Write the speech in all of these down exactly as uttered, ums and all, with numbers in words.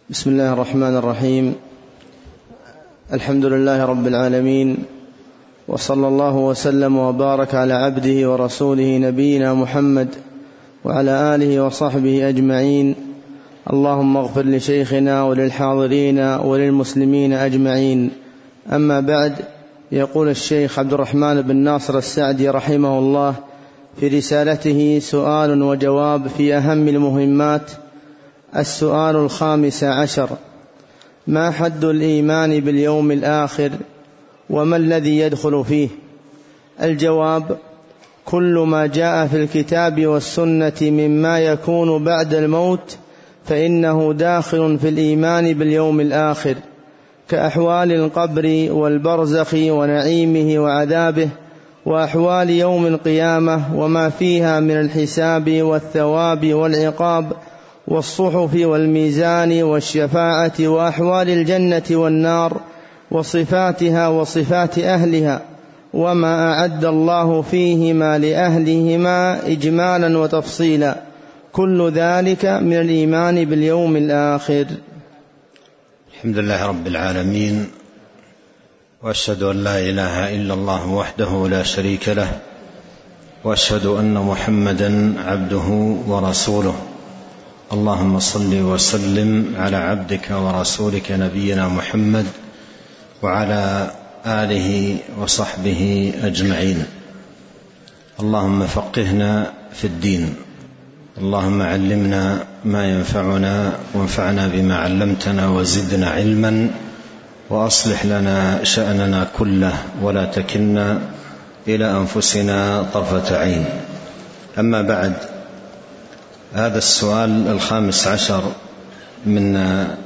بسم الله الرحمن الرحيم. الحمد لله رب العالمين، وصلى الله وسلم وبارك على عبده ورسوله نبينا محمد وعلى آله وصحبه أجمعين. اللهم اغفر لشيخنا وللحاضرين وللمسلمين أجمعين. أما بعد، يقول الشيخ عبد الرحمن بن ناصر السعدي رحمه الله في رسالته سؤال وجواب في أهم المهمات. السؤال الخامس عشر: ما حد الإيمان باليوم الآخر وما الذي يدخل فيه؟ الجواب: كل ما جاء في الكتاب والسنة مما يكون بعد الموت فإنه داخل في الإيمان باليوم الآخر، كأحوال القبر والبرزخ ونعيمه وعذابه، وأحوال يوم القيامة وما فيها من الحساب والثواب والعقاب والصحف والميزان والشفاعة، وأحوال الجنة والنار وصفاتها وصفات أهلها، وما أعد الله فيهما لأهلهما إجمالا وتفصيلا. كل ذلك من الإيمان باليوم الآخر. الحمد لله رب العالمين، وأشهد أن لا إله إلا الله وحده لا شريك له، وأشهد أن محمدا عبده ورسوله. اللهم صل وسلم على عبدك ورسولك نبينا محمد وعلى آله وصحبه أجمعين. اللهم فقهنا في الدين، اللهم علمنا ما ينفعنا وانفعنا بما علمتنا وزدنا علما، وأصلح لنا شأننا كله ولا تكلنا إلى أنفسنا طرفة عين. أما بعد، هذا السؤال الخامس عشر من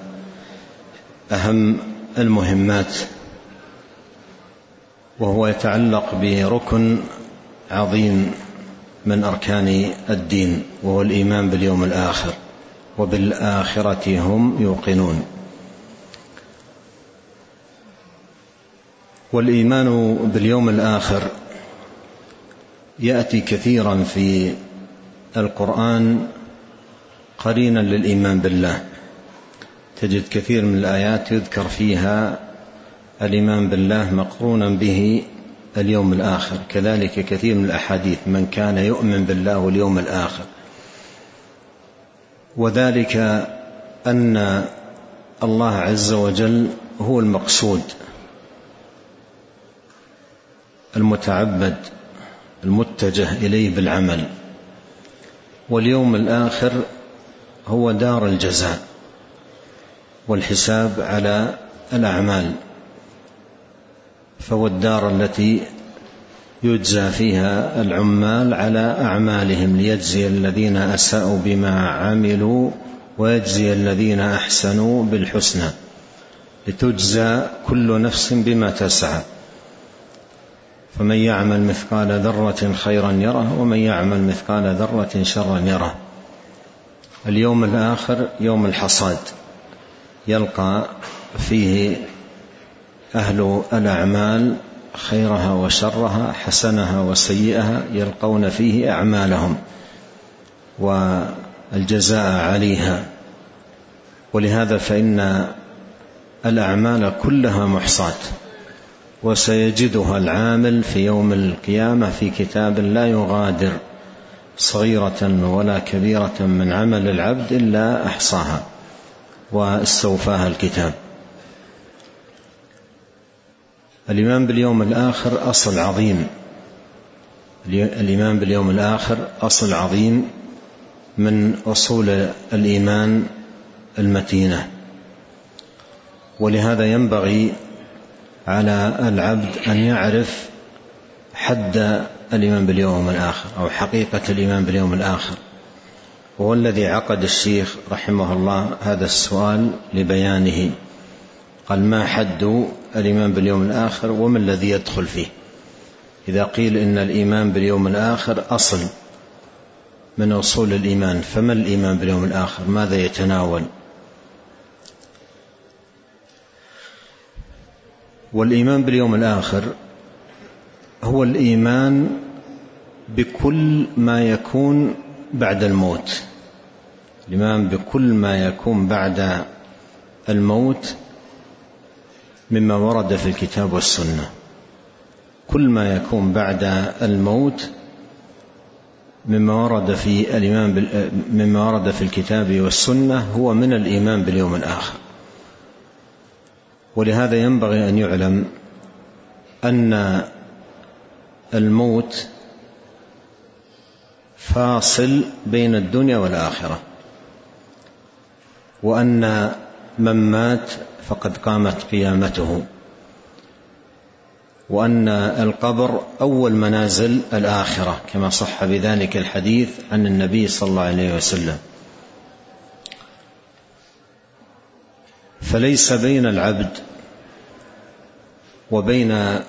أهم المهمات، وهو يتعلق بركن عظيم من أركان الدين، وهو الإيمان باليوم الآخر، وبالآخرة هم يوقنون. والإيمان باليوم الآخر يأتي كثيرا في القرآن قرينا للإيمان بالله. تجد كثير من الآيات يذكر فيها الإيمان بالله مقرونا به اليوم الآخر، كذلك كثير من الأحاديث: من كان يؤمن بالله واليوم الآخر. وذلك أن الله عز وجل هو المقصود المتعبد المتجه إليه بالعمل، واليوم الآخر هو دار الجزاء والحساب على الأعمال، فهو الدار التي يجزى فيها العمال على أعمالهم، ليجزي الذين أساءوا بما عملوا ويجزي الذين أحسنوا بالحسنى، لتجزى كل نفس بما تسعى. فمن يعمل مثقال ذرة خيرا يره، ومن يعمل مثقال ذرة شرا يره. اليوم الآخر يوم الحصاد، يلقى فيه أهل الأعمال خيرها وشرها، حسنها وسيئها، يلقون فيه أعمالهم والجزاء عليها. ولهذا فإن الأعمال كلها محصاة، وسيجدها العامل في يوم القيامة في كتاب لا يغادر صغيرة ولا كبيرة من عمل العبد إلا أحصاها واستوفاها الكتاب. الإيمان باليوم الآخر أصل عظيم، الإيمان باليوم الآخر أصل عظيم من أصول الإيمان المتينة. ولهذا ينبغي على العبد أن يعرف حد الإيمان باليوم الآخر، أو حقيقة الإيمان باليوم الآخر. وهو الذي عقد الشيخ رحمه الله هذا السؤال لبيانه. قال: ما حد الإيمان باليوم الآخر وما الذي يدخل فيه؟ إذا قيل إن الإيمان باليوم الآخر أصل من أصول الإيمان، فما الإيمان باليوم الآخر؟ ماذا يتناول؟ والإيمان باليوم الآخر هو الإيمان بكل ما يكون بعد الموت، الإيمان بكل ما يكون بعد الموت مما ورد في الكتاب والسنة. كل ما يكون بعد الموت مما ورد في الإيمان مما ورد في الكتاب والسنة هو من الإيمان باليوم الآخر. ولهذا ينبغي أن يعلم أن الموت فاصل بين الدنيا والآخرة، وأن من مات فقد قامت قيامته، وأن القبر أول منازل الآخرة كما صح بذلك الحديث عن النبي صلى الله عليه وسلم. فليس بين العبد وبين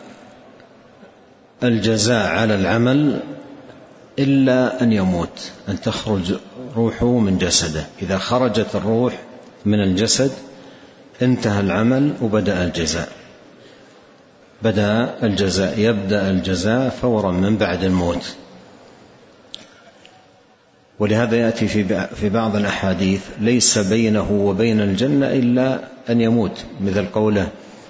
الجزاء على العمل إلا أن يموت، أن تخرج روحه من جسده. إذا خرجت الروح من الجسد انتهى العمل وبدأ الجزاء. بدأ الجزاء يبدأ الجزاء فورا من بعد الموت. ولهذا يأتي في بعض الأحاديث ليس بينه وبين الجنة إلا أن يموت، مثل قوله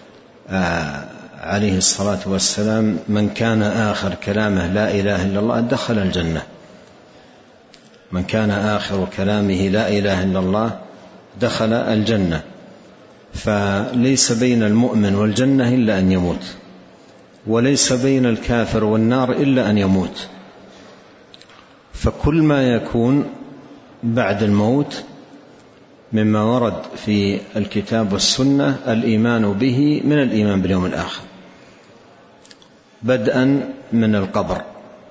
عليه الصلاة والسلام: من كان آخر كلامه لا إله إلا الله دخل الجنة. من كان آخر كلامه لا إله إلا الله دخل الجنة. فليس بين المؤمن والجنة إلا أن يموت، وليس بين الكافر والنار إلا أن يموت. فكل ما يكون بعد الموت مما ورد في الكتاب والسنة الإيمان به من الإيمان باليوم الآخر، بدءا من القبر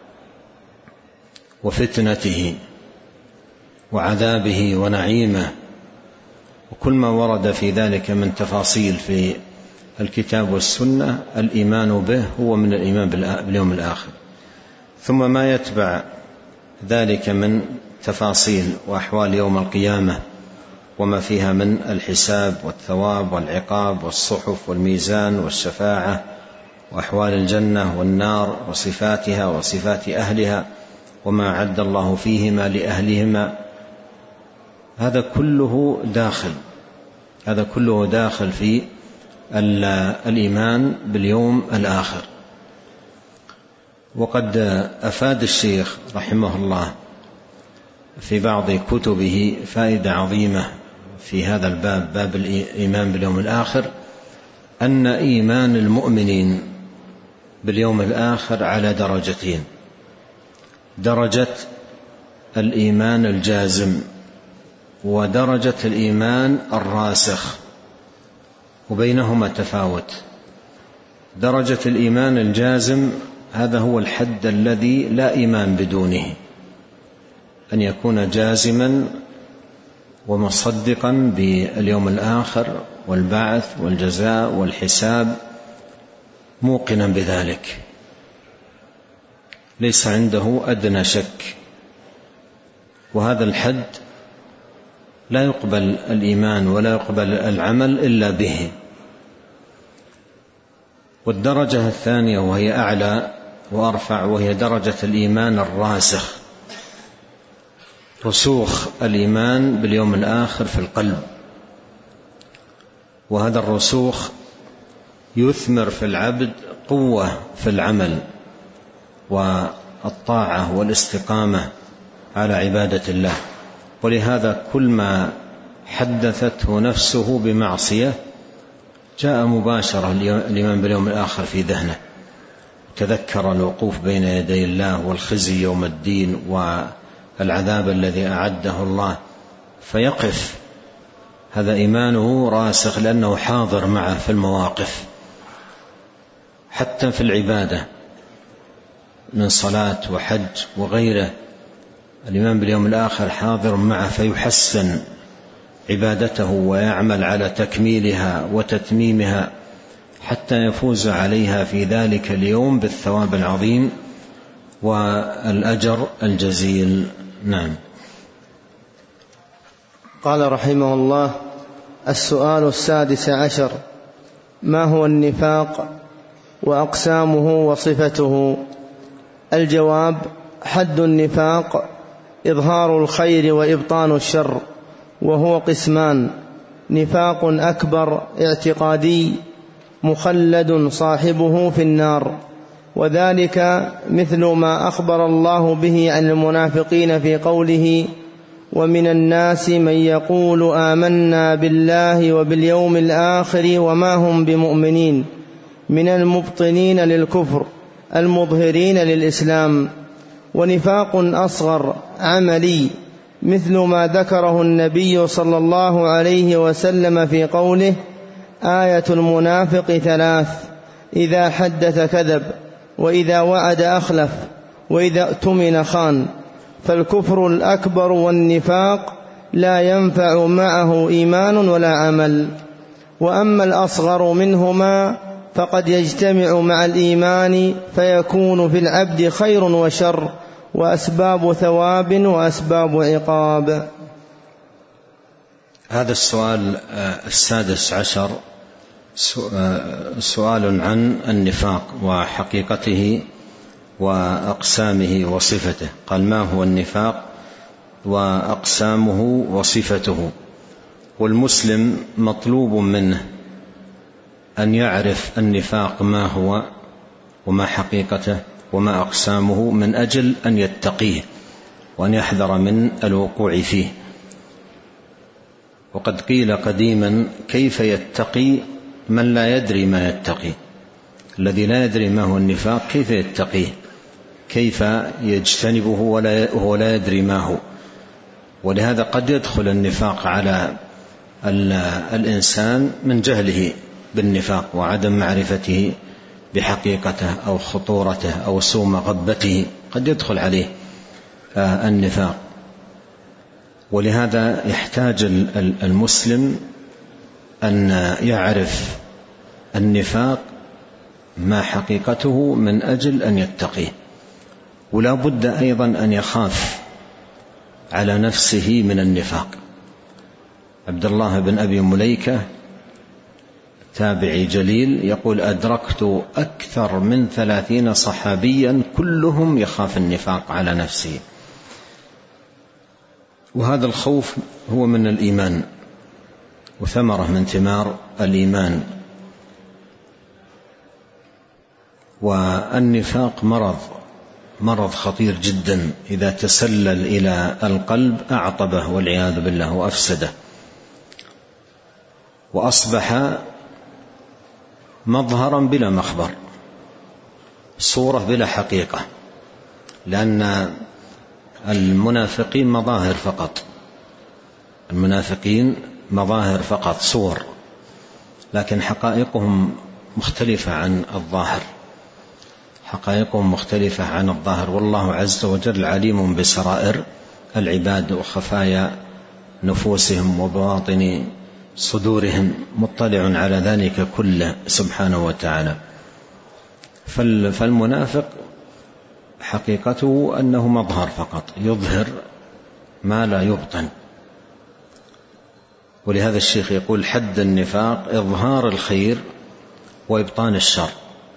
وفتنته وعذابه ونعيمه، وكل ما ورد في ذلك من تفاصيل في الكتاب والسنة الإيمان به هو من الإيمان باليوم الآخر. ثم ما يتبع ذلك من تفاصيل وأحوال يوم القيامة وما فيها من الحساب والثواب والعقاب والصحف والميزان والشفاعة وأحوال الجنة والنار وصفاتها وصفات أهلها وما أعد الله فيهما لأهلهما، هذا كله داخل هذا كله داخل في الإيمان باليوم الآخر. وقد أفاد الشيخ رحمه الله في بعض كتبه فائدة عظيمة في هذا الباب، باب الإيمان باليوم الآخر، أن إيمان المؤمنين باليوم الآخر على درجتين: درجة الإيمان الجازم ودرجة الإيمان الراسخ، وبينهما تفاوت. درجة الإيمان الجازم هذا هو الحد الذي لا إيمان بدونه، أن يكون جازما ومصدقا باليوم الآخر والبعث والجزاء والحساب، موقنا بذلك ليس عنده أدنى شك. وهذا الحد لا يقبل الإيمان ولا يقبل العمل إلا به. والدرجة الثانية وهي أعلى وأرفع وهي درجة الإيمان الراسخ، رسوخ الإيمان باليوم الآخر في القلب. وهذا الرسوخ يثمر في العبد قوة في العمل والطاعة والاستقامة على عبادة الله. ولهذا كل ما حدثته نفسه بمعصية جاء مباشرة الإيمان باليوم الآخر في ذهنه، تذكر الوقوف بين يدي الله والخزي يوم الدين والعذاب الذي أعده الله فيقف. هذا إيمانه راسخ لأنه حاضر معه في المواقف، حتى في العبادة من صلاة وحج وغيره، الإيمان باليوم الآخر حاضر معه فيحسن عبادته ويعمل على تكميلها وتتميمها حتى يفوز عليها في ذلك اليوم بالثواب العظيم والأجر الجزيل. نعم. قال رحمه الله: السؤال السادس عشر: ما هو النفاق وأقسامه وصفته؟ الجواب: حد النفاق إظهار الخير وإبطان الشر، وهو قسمان: نفاق أكبر اعتقادي مخلد صاحبه في النار، وذلك مثل ما أخبر الله به عن المنافقين في قوله: ومن الناس من يقول آمنا بالله وباليوم الآخر وما هم بمؤمنين، من المبطنين للكفر المظهرين للإسلام. ونفاق أصغر عملي مثل ما ذكره النبي صلى الله عليه وسلم في قوله: آية المنافق ثلاث: إذا حدث كذب، وإذا وعد أخلف، وإذا اؤتمن خان. فالكفر الأكبر والنفاق لا ينفع معه إيمان ولا عمل. وأما الأصغر منهما فقد يجتمع مع الإيمان فيكون في العبد خير وشر، وأسباب ثواب وأسباب عقاب. هذا السؤال السادس عشر سؤال عن النفاق وحقيقته وأقسامه وصفته. قال: ما هو النفاق وأقسامه وصفته؟ والمسلم مطلوب منه أن يعرف النفاق ما هو وما حقيقته وما أقسامه، من أجل أن يتقيه وأن يحذر من الوقوع فيه. وقد قيل قديما: كيف يتقي من لا يدري ما يتقي؟ الذي لا يدري ما هو النفاق كيف يتقيه؟ كيف يجتنبه وهو لا يدري ما هو؟ ولهذا قد يدخل النفاق على الإنسان من جهله بالنفاق وعدم معرفته بحقيقته أو خطورته أو سوء مغبته، قد يدخل عليه النفاق. ولهذا يحتاج المسلم أن يعرف النفاق ما حقيقته من أجل أن يتقيه. ولا بد أيضا أن يخاف على نفسه من النفاق. عبد الله بن أبي مليكة تابعي جليل يقول: أدركت أكثر من ثلاثين صحابيا كلهم يخاف النفاق على نفسه. وهذا الخوف هو من الإيمان وثمرة من ثمار الإيمان. والنفاق مرض مرض خطير جدا، إذا تسلل إلى القلب أعطبه والعياذ بالله وأفسده، وأصبح مظهرا بلا مخبر، صورة بلا حقيقة. لأن المنافقين مظاهر فقط، المنافقين مظاهر فقط، صور، لكن حقائقهم مختلفة عن الظاهر، حقائقهم مختلفة عن الظاهر. والله عز وجل عليم بسرائر العباد وخفايا نفوسهم وبواطن صدورهم، مطلع على ذلك كله سبحانه وتعالى. فالمنافق حقيقته أنه مظهر فقط، يظهر ما لا يبطن. ولهذا الشيخ يقول: حد النفاق إظهار الخير وإبطان الشر.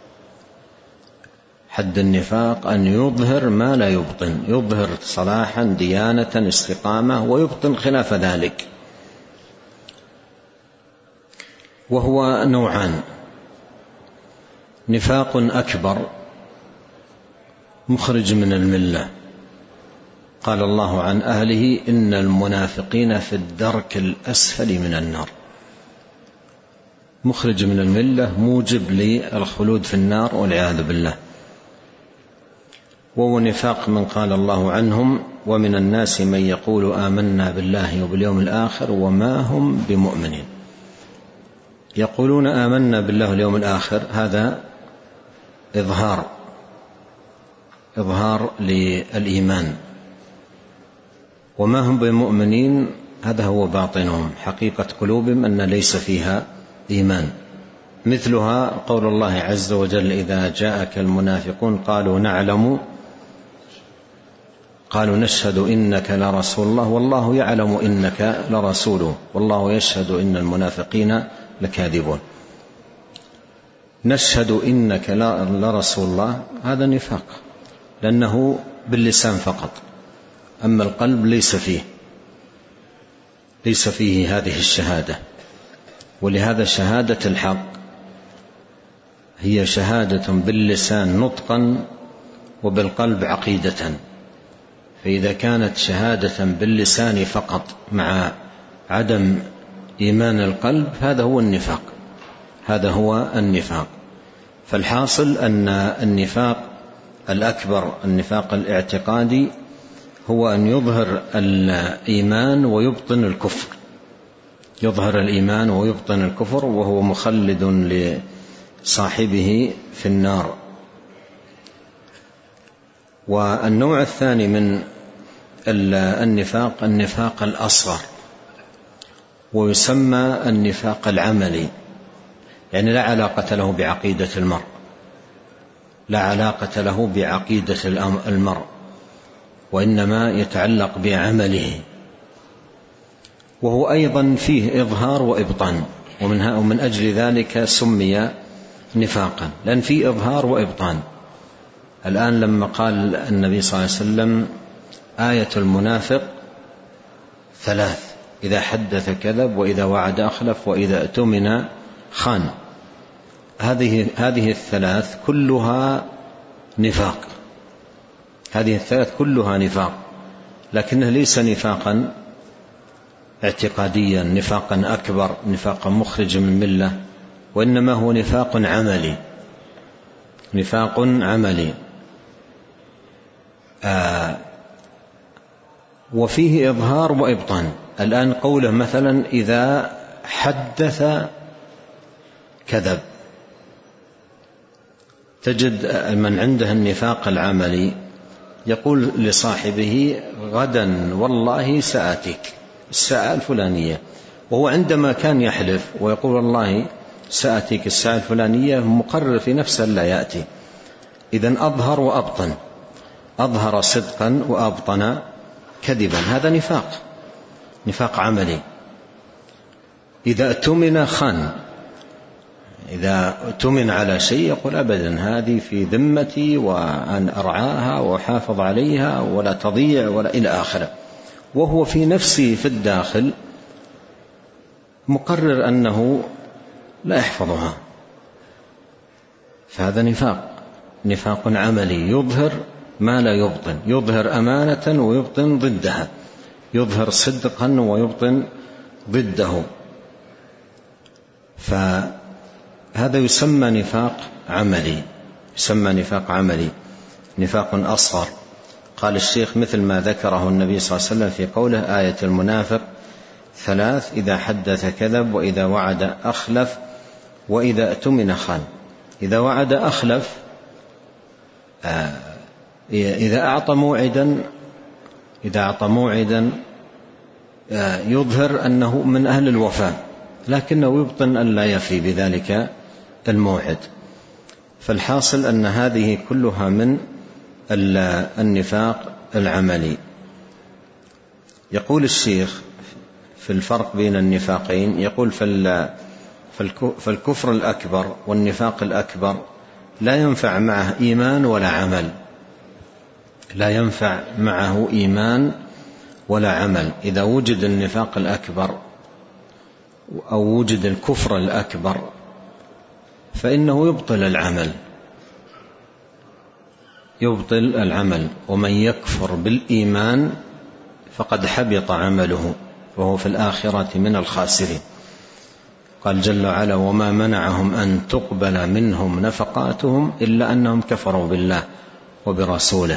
حد النفاق أن يظهر ما لا يبطن، يظهر صلاحا ديانة استقامة ويبطن خلاف ذلك. وهو نوعان: نفاق أكبر مخرج من الملة، قال الله عن أهله: إن المنافقين في الدرك الأسفل من النار. مخرج من الملة، موجب للخلود في النار والعياذ بالله. وهو نفاق من قال الله عنهم: ومن الناس من يقول آمنا بالله وباليوم الآخر وما هم بمؤمنين. يقولون آمنا بالله واليوم الآخر، هذا إظهار إظهار للإيمان. وما هم بمؤمنين، هذا هو باطنهم، حقيقة قلوبهم أن ليس فيها إيمان. مثلها قول الله عز وجل: إذا جاءك المنافقون قالوا نعلم قالوا نشهد إنك لرسول الله والله يعلم إنك لرسوله والله يشهد إن المنافقين لكاذبون. نشهد إنك لرسول الله، هذا نفاق، لأنه باللسان فقط، أما القلب ليس فيه ليس فيه هذه الشهادة. ولهذا شهادة الحق هي شهادة باللسان نطقا وبالقلب عقيدة. فإذا كانت شهادة باللسان فقط مع عدم إيمان القلب هذا هو النفاق، هذا هو النفاق. فالحاصل أن النفاق الأكبر، النفاق الاعتقادي، هو أن يظهر الإيمان ويبطن الكفر، يظهر الإيمان ويبطن الكفر، وهو مخلد لصاحبه في النار. والنوع الثاني من النفاق النفاق الأصغر، ويسمى النفاق العملي، يعني لا علاقة له بعقيدة المرء، لا علاقة له بعقيدة المرء، وإنما يتعلق بعمله، وهو أيضا فيه إظهار وإبطان، ومن أجل ذلك سمي نفاقا، لأن فيه إظهار وإبطان. الآن لما قال النبي صلى الله عليه وسلم آية المنافق ثلاث: إذا حدث كذب، وإذا وعد أخلف، وإذا اؤتمن خان. هذه هذه الثلاث كلها نفاق، هذه الثلاث كلها نفاق، لكنه ليس نفاقا اعتقاديا، نفاقا أكبر، نفاقا مخرج من ملة، وإنما هو نفاق عملي، نفاق عملي. آه وفيه إظهار وإبطان. الآن قوله مثلا إذا حدث كذب، تجد من عنده النفاق العملي يقول لصاحبه غدا والله سآتيك الساعة الفلانية، وهو عندما كان يحلف ويقول والله سآتيك الساعة الفلانية مقرر في نفسه لا يأتي. إذن أظهر وأبطن، أظهر صدقا وأبطن كذبا، هذا نفاق، نفاق عملي. إذا اؤتمن خان، إذا اؤتمن على شيء يقول أبدا هذه في ذمتي وأن أرعاها وأحافظ عليها ولا تضيع ولا إلى آخره، وهو في نفسه في الداخل مقرر أنه لا يحفظها، فهذا نفاق، نفاق عملي، يظهر ما لا يبطن، يظهر أمانة ويبطن ضدها، يظهر صدقا ويبطن ضده، فهذا يسمى نفاق عملي، يسمى نفاق عملي، نفاق أصغر. قال الشيخ مثل ما ذكره النبي صلى الله عليه وسلم في قوله آية المنافق ثلاث: إذا حدث كذب، وإذا وعد أخلف، وإذا اؤتمن خان. إذا وعد أخلف، آه إذا أعطى موعدا، إذا أعطى موعدا آه يظهر أنه من أهل الوفاء، لكنه يبطن أن لا يفي بذلك الموعد. فالحاصل أن هذه كلها من النفاق العملي. يقول الشيخ في الفرق بين النفاقين، يقول فالكفر الأكبر والنفاق الأكبر لا ينفع معه إيمان ولا عمل، لا ينفع معه إيمان ولا عمل. إذا وجد النفاق الأكبر أو وجد الكفر الأكبر فإنه يبطل العمل، يبطل العمل. ومن يكفر بالإيمان فقد حبط عمله وهو في الآخرة من الخاسرين. قال جل وعلا: وما منعهم أن تقبل منهم نفقاتهم إلا أنهم كفروا بالله وبرسوله.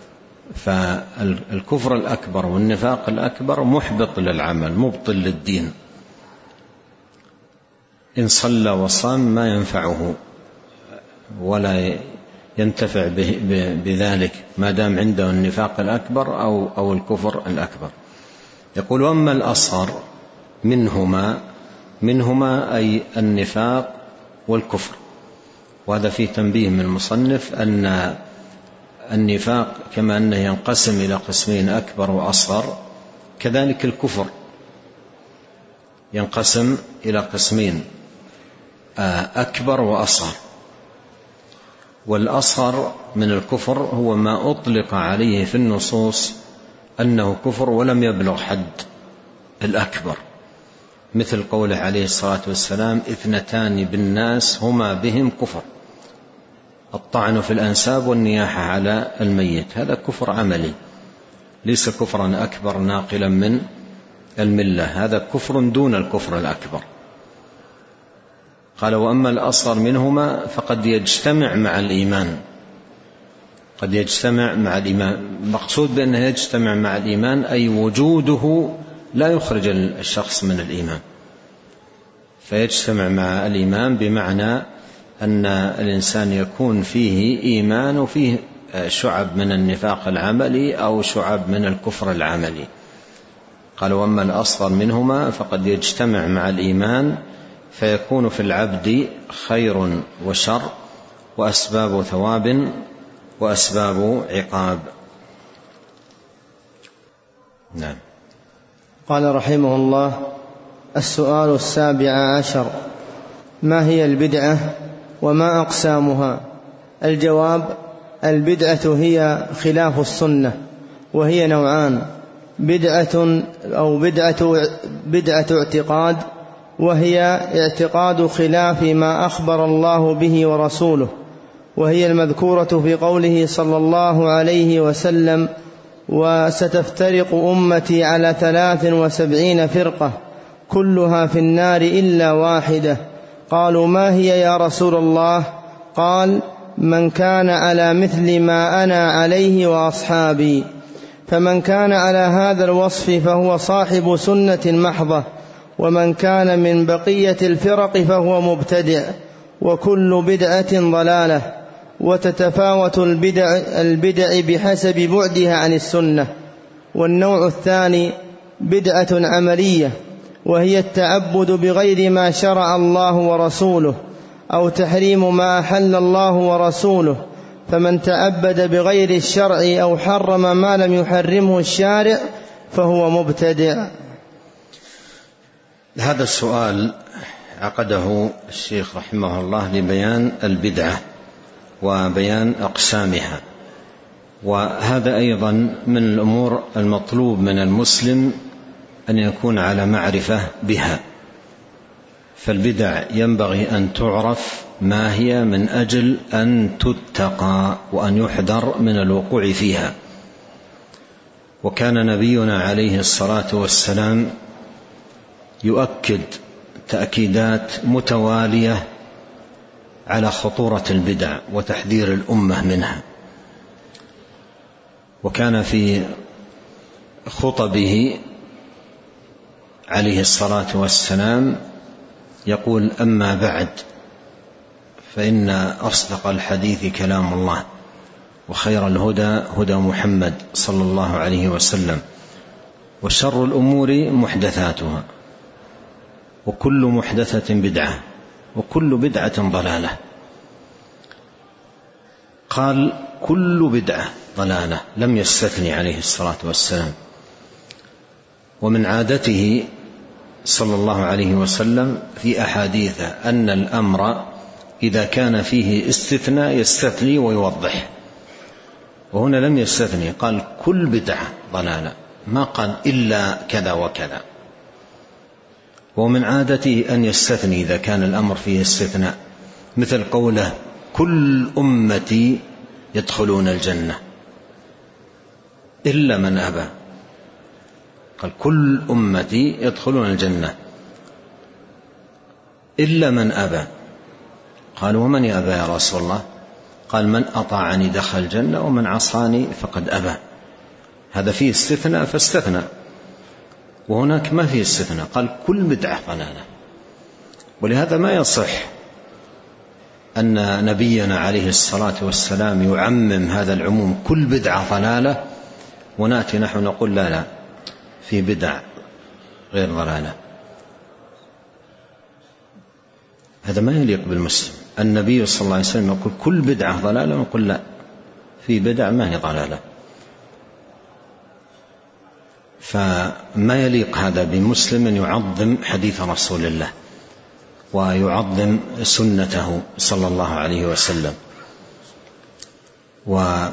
فالكفر الأكبر والنفاق الأكبر محبط للعمل، مبطل للدين. إن صلى وصام ما ينفعه ولا ينتفع بذلك ما دام عنده النفاق الأكبر أو, أو الكفر الأكبر. يقول: وأما الأصغر منهما، منهما أي النفاق والكفر. وهذا فيه تنبيه من المصنف أن النفاق كما أنه ينقسم إلى قسمين أكبر وأصغر، كذلك الكفر ينقسم إلى قسمين أكبر وأصغر. والأصغر من الكفر هو ما أطلق عليه في النصوص أنه كفر ولم يبلغ حد الأكبر، مثل قوله عليه الصلاة والسلام: اثنتان بالناس هما بهم كفر، الطعن في الأنساب والنياحة على الميت. هذا كفر عملي، ليس كفرا أكبر ناقلا من الملة، هذا كفر دون الكفر الأكبر. قال: وأما الأصغر منهما فقد يجتمع مع الإيمان، قد يجتمع مع الإيمان. مقصود بأنه يجتمع مع الإيمان أي وجوده لا يخرج الشخص من الإيمان، فيجتمع مع الإيمان بمعنى أن الإنسان يكون فيه إيمان وفيه شعب من النفاق العملي أو شعب من الكفر العملي. قال: وأما الأصغر منهما فقد يجتمع مع الإيمان فيكون في العبد خير وشر وأسباب ثواب وأسباب عقاب. نعم. قال رحمه الله: السؤال السابع عشر: ما هي البدعة وما أقسامها؟ الجواب: البدعة هي خلاف السنة، وهي نوعان: بدعة أو بدعة, بدعة اعتقاد، وهي اعتقاد خلاف ما أخبر الله به ورسوله، وهي المذكورة في قوله صلى الله عليه وسلم: وستفترق أمتي على ثلاث وسبعين فرقة كلها في النار إلا واحدة. قالوا: ما هي يا رسول الله؟ قال: من كان على مثل ما أنا عليه وأصحابي. فمن كان على هذا الوصف فهو صاحب سنة محضة، ومن كان من بقية الفرق فهو مبتدع، وكل بدعة ضلالة. وتتفاوت البدع, البدع بحسب بعدها عن السنة. والنوع الثاني بدعة عملية، وهي التعبد بغير ما شرع الله ورسوله، أو تحريم ما أحل الله ورسوله. فمن تعبد بغير الشرع أو حرم ما لم يحرمه الشارع فهو مبتدع. هذا السؤال عقده الشيخ رحمه الله لبيان البدعة وبيان أقسامها، وهذا أيضا من الأمور المطلوب من المسلم أن يكون على معرفة بها. فالبدع ينبغي أن تعرف ما هي من أجل أن تتقى وأن يحذر من الوقوع فيها. وكان نبينا عليه الصلاة والسلام يؤكد تأكيدات متوالية على خطورة البدع وتحذير الأمة منها. وكان في خطبه عليه الصلاة والسلام يقول: أما بعد، فإن أصدق الحديث كلام الله، وخير الهدى هدى محمد صلى الله عليه وسلم، وشر الأمور محدثاتها، وكل محدثة بدعة، وكل بدعة ضلالة. قال: كل بدعة ضلالة، لم يستثني عليه الصلاة والسلام. ومن عادته صلى الله عليه وسلم في أحاديثه أن الأمر إذا كان فيه استثناء يستثني ويوضح، وهنا لم يستثني، قال كل بدعة ضلالة، ما قال إلا كذا وكذا. ومن عادته أن يستثني إذا كان الأمر فيه استثناء، مثل قوله: كل أمتي يدخلون الجنة إلا من أبى. قال: كل أمتي يدخلون الجنة إلا من أبى. قال: ومن يأبى يا رسول الله؟ قال: من أطاعني دخل الجنة، ومن عصاني فقد أبى. هذا فيه استثناء فاستثنى، وهناك ما فيه استثناء، قال كل بدعة ضلالة. ولهذا ما يصح أن نبينا عليه الصلاة والسلام يعمم هذا العموم كل بدعة ضلالة، ونأتي نحن نقول لا لا في بدع غير ضلالة. هذا ما يليق بالمسلم. النبي صلى الله عليه وسلم يقول كل بدعة ضلالة، ونقول لا، في بدع ما هي ضلالة. فما يليق هذا بمسلم أن يعظم حديث رسول الله ويعظم سنته صلى الله عليه وسلم. وفي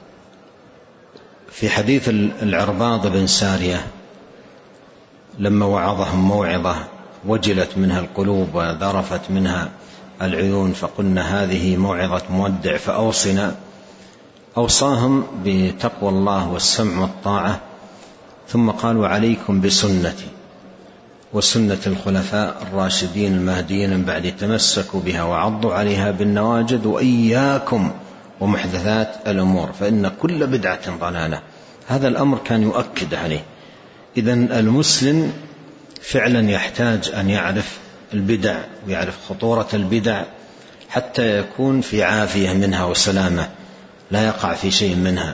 حديث العرباض بن سارية لما وعظهم موعظة وجلت منها القلوب وذرفت منها العيون، فقلنا هذه موعظة مودع فأوصنا. أوصاهم بتقوى الله والسمع والطاعة، ثم قال: وعليكم بسنتي وسنة الخلفاء الراشدين المهديين من بعد، تمسكوا بها وعضوا عليها بالنواجذ، وإياكم ومحدثات الأمور فإن كل بدعة ضلالة. هذا الأمر كان يؤكد عليه. إذن المسلم فعلا يحتاج أن يعرف البدع ويعرف خطورة البدع حتى يكون في عافية منها وسلامة، لا يقع في شيء منها.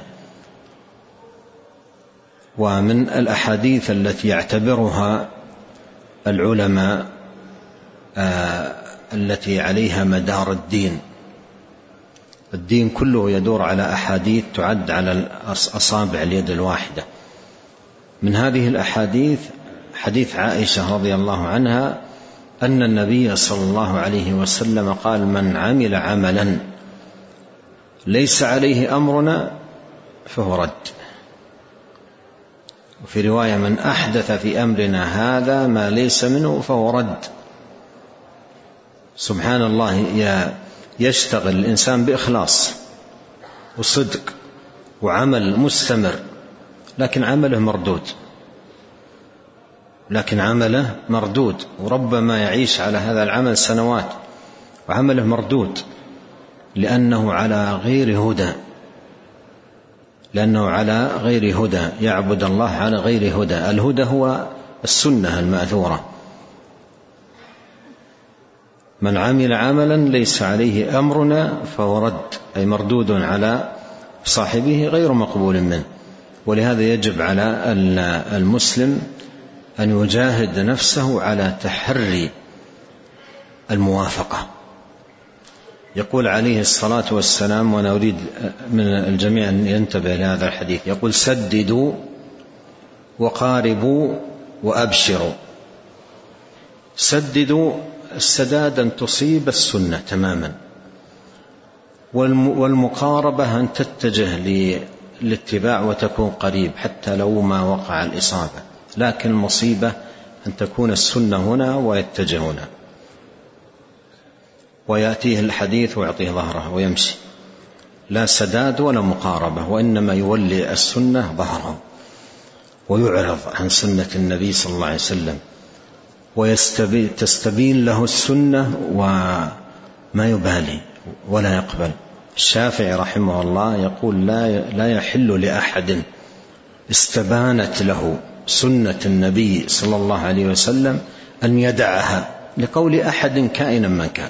ومن الأحاديث التي يعتبرها العلماء آه التي عليها مدار الدين، الدين كله يدور على أحاديث تعد على أصابع اليد الواحدة. من هذه الأحاديث حديث عائشة رضي الله عنها أن النبي صلى الله عليه وسلم قال: من عمل عملا ليس عليه أمرنا فهو رد. وفي رواية: من أحدث في أمرنا هذا ما ليس منه فهو رد. سبحان الله، يشتغل الإنسان بإخلاص وصدق وعمل مستمر، لكن عمله مردود لكن عمله مردود وربما يعيش على هذا العمل سنوات وعمله مردود، لأنه على غير هدى لأنه على غير هدى يعبد الله على غير هدى. الهدى هو السنة المأثورة. من عمل عملا ليس عليه أمرنا فهو رد، أي مردود على صاحبه غير مقبول منه. ولهذا يجب على المسلم أن يجاهد نفسه على تحري الموافقة. يقول عليه الصلاة والسلام، وأنا أريد من الجميع أن ينتبه لهذا الحديث، يقول: سددوا وقاربوا وأبشروا. سددوا، السداد أن تصيب السنة تماما، والمقاربة أن تتجه للاتباع وتكون قريب حتى لو ما وقع الإصابة، لكن المصيبة أن تكون السنة هنا ويتجه هنا، ويأتيه الحديث ويعطيه ظهره ويمشي. لا سداد ولا مقاربة، وإنما يولي السنة ظهره ويعرض عن سنة النبي صلى الله عليه وسلم، وتستبين له السنة وما يبالي ولا يقبل. الشافعي رحمه الله يقول: لا يحل لأحد استبانت له سنة النبي صلى الله عليه وسلم أن يدعها لقول أحد كائنا من كان.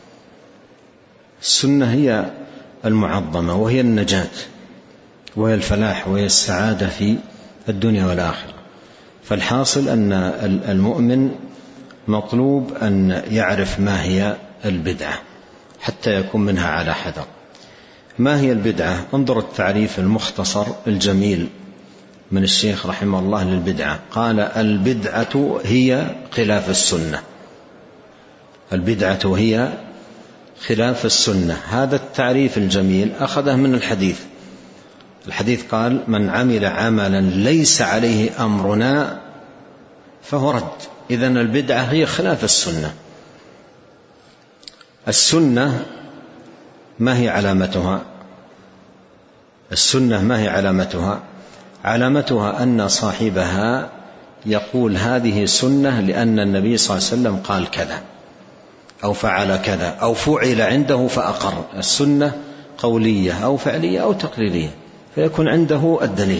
السنة هي المعظمة، وهي النجاة، وهي الفلاح، وهي السعادة في الدنيا والآخرة. فالحاصل أن المؤمن مطلوب أن يعرف ما هي البدعة حتى يكون منها على حذر. ما هي البدعة؟ انظر التعريف المختصر الجميل من الشيخ رحمه الله للبدعة. قال: البدعة هي خلاف السنة. البدعة هي خلاف السنة. هذا التعريف الجميل أخذه من الحديث. الحديث قال: من عمل عملا ليس عليه أمرنا فهو رد. إذن البدعة هي خلاف السنة. السنة ما هي علامتها؟ السنة ما هي علامتها؟ علامتها أن صاحبها يقول هذه سنة لأن النبي صلى الله عليه وسلم قال كذا أو فعل كذا أو فعل عنده فأقر. السنة قولية أو فعلية أو تقريرية، فيكون عنده الدليل.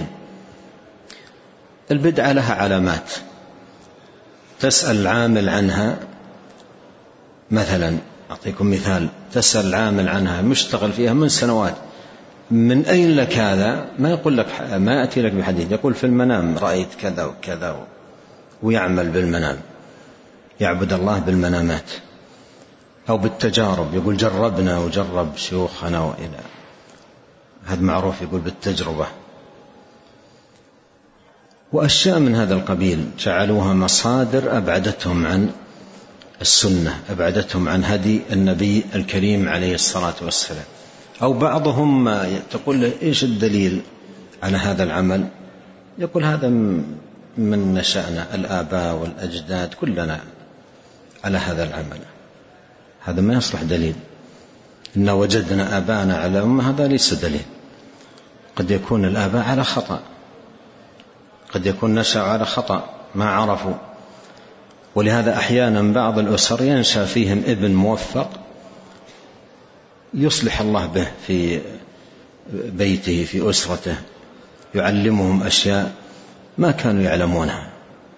البدعة لها علامات، تسأل العامل عنها. مثلا أعطيكم مثال، تسأل العامل عنها مشتغل فيها من سنوات، من أين لك هذا؟ ما يقول لك، ما يأتي لك بحديث، يقول في المنام رأيت كذا وكذا، ويعمل بالمنام، يعبد الله بالمنامات. أو بالتجارب، يقول جربنا وجرب شيوخنا وإلى هذا معروف، يقول بالتجربة. وأشياء من هذا القبيل جعلوها مصادر أبعدتهم عن السنة، أبعدتهم عن هدي النبي الكريم عليه الصلاة والسلام. أو بعضهم تقول له إيش الدليل على هذا العمل؟ يقول هذا من نشأنا، الآباء والأجداد كلنا على هذا العمل، هذا ما يصلح دليل. إن وجدنا آباءنا على أمة، هذا ليس دليل. قد يكون الآباء على خطأ، قد يكون نشأ على خطأ ما عرفوا. ولهذا أحيانا بعض الأسر ينشأ فيهم ابن موفق يصلح الله به في بيته في أسرته، يعلمهم أشياء ما كانوا يعلمونها.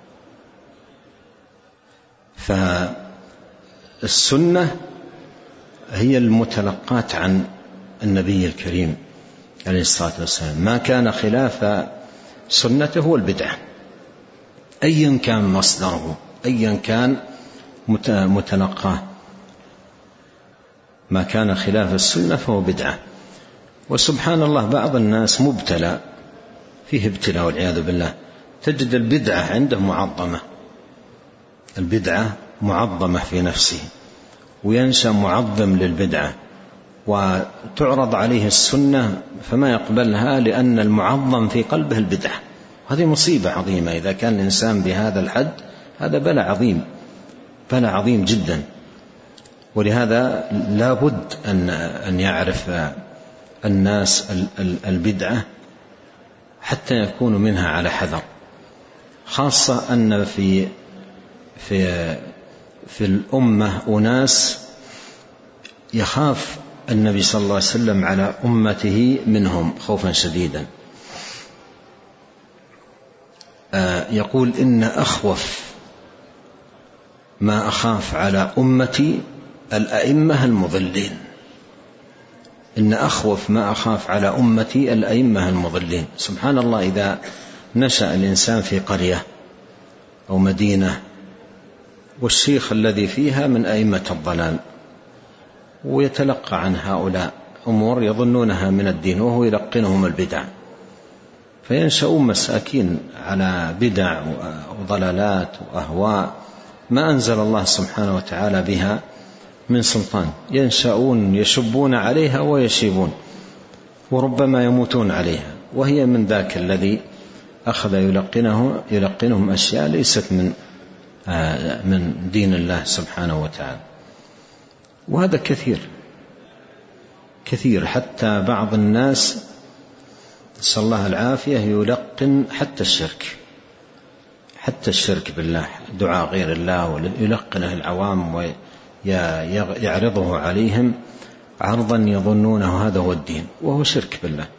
فالسنة هي المتلقاة عن النبي الكريم عليه الصلاة والسلام، ما كان خلاف سنته هو البدعة، أيا كان مصدره، أيا كان متلقاه. ما كان خلاف السنة فهو بدعة. وسبحان الله بعض الناس مبتلى فيه ابتلاء والعياذ بالله، تجد البدعة عنده معظمة، البدعة معظمة في نفسه، وينشأ معظم للبدعة، وتعرض عليه السنة فما يقبلها لأن المعظم في قلبه البدعة. هذه مصيبة عظيمة إذا كان الإنسان بهذا الحد، هذا بلاء عظيم، بلاء عظيم جدا. ولهذا لا بد أن أن يعرف الناس البدعة حتى يكونوا منها على حذر، خاصة أن في في في الأمة أناس يخاف النبي صلى الله عليه وسلم على أمته منهم خوفا شديدا. يقول إن أخوف ما أخاف على أمتي الأئمة المضلين، إن أخوف ما أخاف على أمتي الأئمة المضلين. سبحان الله، إذا نشأ الإنسان في قرية أو مدينة والشيخ الذي فيها من أئمة الضلال ويتلقى عن هؤلاء أمور يظنونها من الدين وهو يلقنهم البدع، فينشأون مساكين على بدع وضلالات وأهواء ما أنزل الله سبحانه وتعالى بها من سلطان، ينشأون يشبون عليها ويشيبون وربما يموتون عليها، وهي من ذاك الذي أخذ يلقنه يلقنهم أشياء ليست من من دين الله سبحانه وتعالى. وهذا كثير كثير، حتى بعض الناس نسأل الله العافية يلقن حتى الشرك، حتى الشرك بالله، دعاء غير الله، ويلقنه العوام ويعرضه عليهم عرضا يظنونه هذا هو الدين وهو شرك بالله.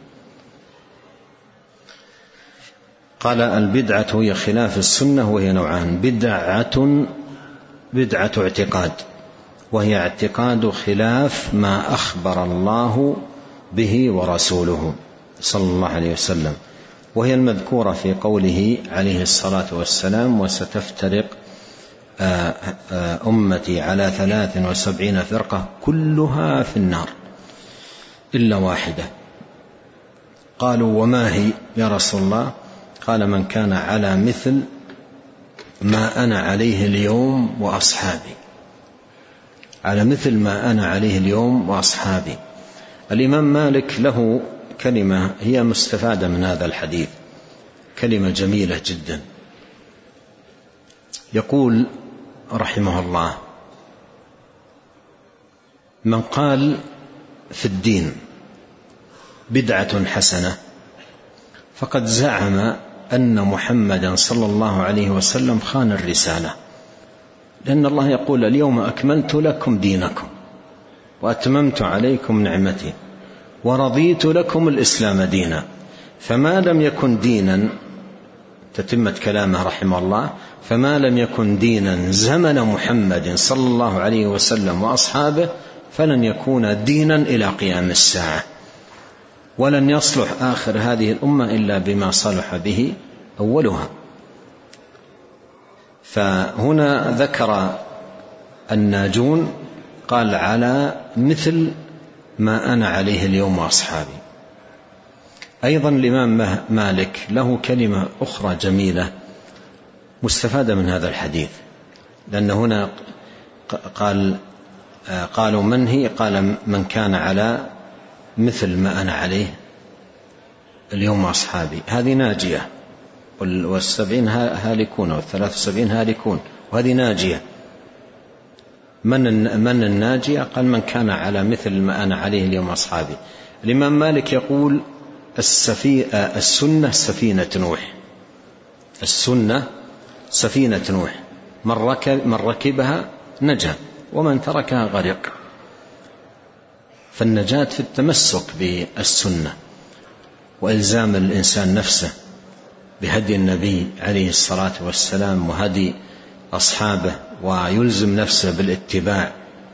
قال البدعة هي خلاف السنة، وهي نوعان: بدعة بدعة اعتقاد، وهي اعتقاد خلاف ما أخبر الله به ورسوله صلى الله عليه وسلم، وهي المذكورة في قوله عليه الصلاة والسلام: وستفترق أمتي على ثلاث وسبعين فرقة كلها في النار إلا واحدة. قالوا وما هي يا رسول الله؟ قال: من كان على مثل ما أنا عليه اليوم وأصحابي، على مثل ما أنا عليه اليوم وأصحابي. الإمام مالك له كلمة هي مستفادة من هذا الحديث، كلمة جميلة جدا. يقول رحمه الله: من قال في الدين بدعة حسنة فقد زعم أن محمدا صلى الله عليه وسلم خان الرسالة، لأن الله يقول: اليوم أكملت لكم دينكم وأتممت عليكم نعمتي ورضيت لكم الإسلام دينا. فما لم يكن دينا، تتمة كلامه رحمه الله، فما لم يكن دينا زمن محمد صلى الله عليه وسلم وأصحابه فلن يكون دينا إلى قيام الساعة، ولن يصلح آخر هذه الأمة إلا بما صلح به أولها. فهنا ذكر الناجون قال: على مثل ما أنا عليه اليوم وأصحابي. أيضا الإمام مالك له كلمة أخرى جميلة مستفادة من هذا الحديث، لأن هنا قال قالوا من هي؟ قال: من كان على مثل ما أنا عليه اليوم أصحابي. هذه ناجية، والسبعين هالكون والثلاث وسبعين هالكون، وهذه ناجية. من من الناجية؟ قال من كان على مثل ما أنا عليه اليوم أصحابي. الإمام مالك يقول السنة سفينة نوح، السنة سفينة نوح، من ركب من ركبها نجا ومن تركها غرق. فالنجاة في التمسك بالسنة وإلزام الإنسان نفسه بهدي النبي عليه الصلاة والسلام وهدي أصحابه، ويلزم نفسه بالاتباع.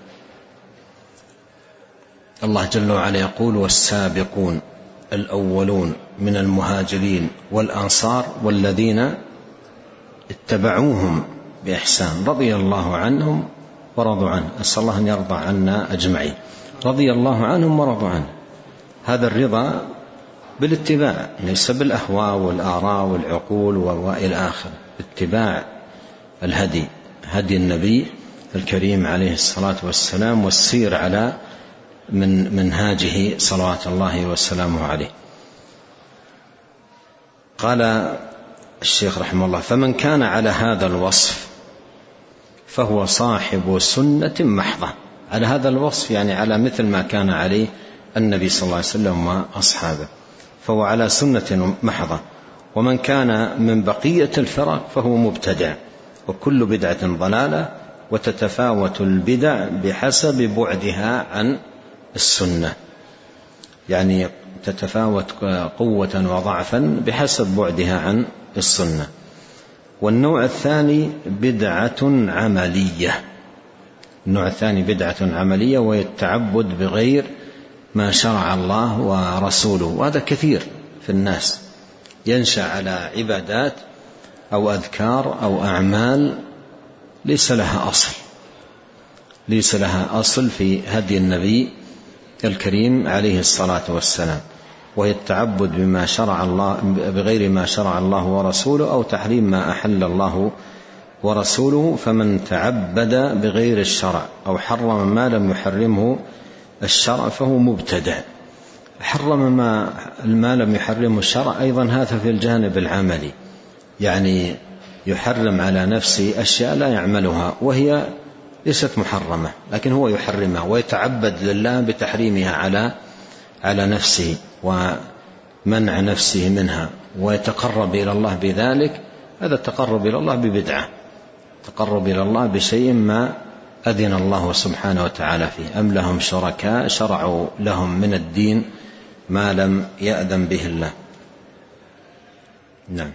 الله جل وعلا يقول والسابقون الأولون من المهاجرين والأنصار والذين اتبعوهم بإحسان رضي الله عنهم ورضوا عنه. أسأل الله أن يرضى عنا أجمعين. رضي الله عنهم ورضوا عنه، هذا الرضا بالاتباع، ليس بالأهواء والآراء والعقول وإلى آخره، اتباع الهدي، هدي النبي الكريم عليه الصلاة والسلام، والسير على من منهاجه صلوات الله وسلامه عليه. قال الشيخ رحمه الله فمن كان على هذا الوصف فهو صاحب سنة محضة. على هذا الوصف يعني على مثل ما كان عليه النبي صلى الله عليه وسلم وأصحابه، فهو على سنة محضة. ومن كان من بقية الفرق فهو مبتدع، وكل بدعة ضلالة، وتتفاوت البدع بحسب بعدها عن السنة، يعني تتفاوت قوة وضعفا بحسب بعدها عن السنة. والنوع الثاني بدعة عملية، النوع الثاني بدعة عملية وهي التعبد بغير ما شرع الله ورسوله. وهذا كثير في الناس، ينشأ على عبادات أو أذكار أو أعمال ليس لها أصل، ليس لها أصل في هدي النبي الكريم عليه الصلاة والسلام، وهي التعبد بما شرع الله بغير ما شرع الله ورسوله، أو تحريم ما أحل الله ورسوله. فمن تعبد بغير الشرع أو حرم ما لم يحرمه الشرع فهو مبتدع. حرم ما, ما لم يحرمه الشرع أيضا هذا في الجانب العملي، يعني يحرم على نفسه أشياء لا يعملها وهي ليست محرمة، لكن هو يحرمها ويتعبد لله بتحريمها على على نفسه ومنع نفسه منها، ويتقرب إلى الله بذلك. هذا التقرب إلى الله ببدعة، تقرب إلى الله بشيء ما أذن الله سبحانه وتعالى فيه. أم لهم شركاء شرعوا لهم من الدين ما لم يأذن به الله. نعم.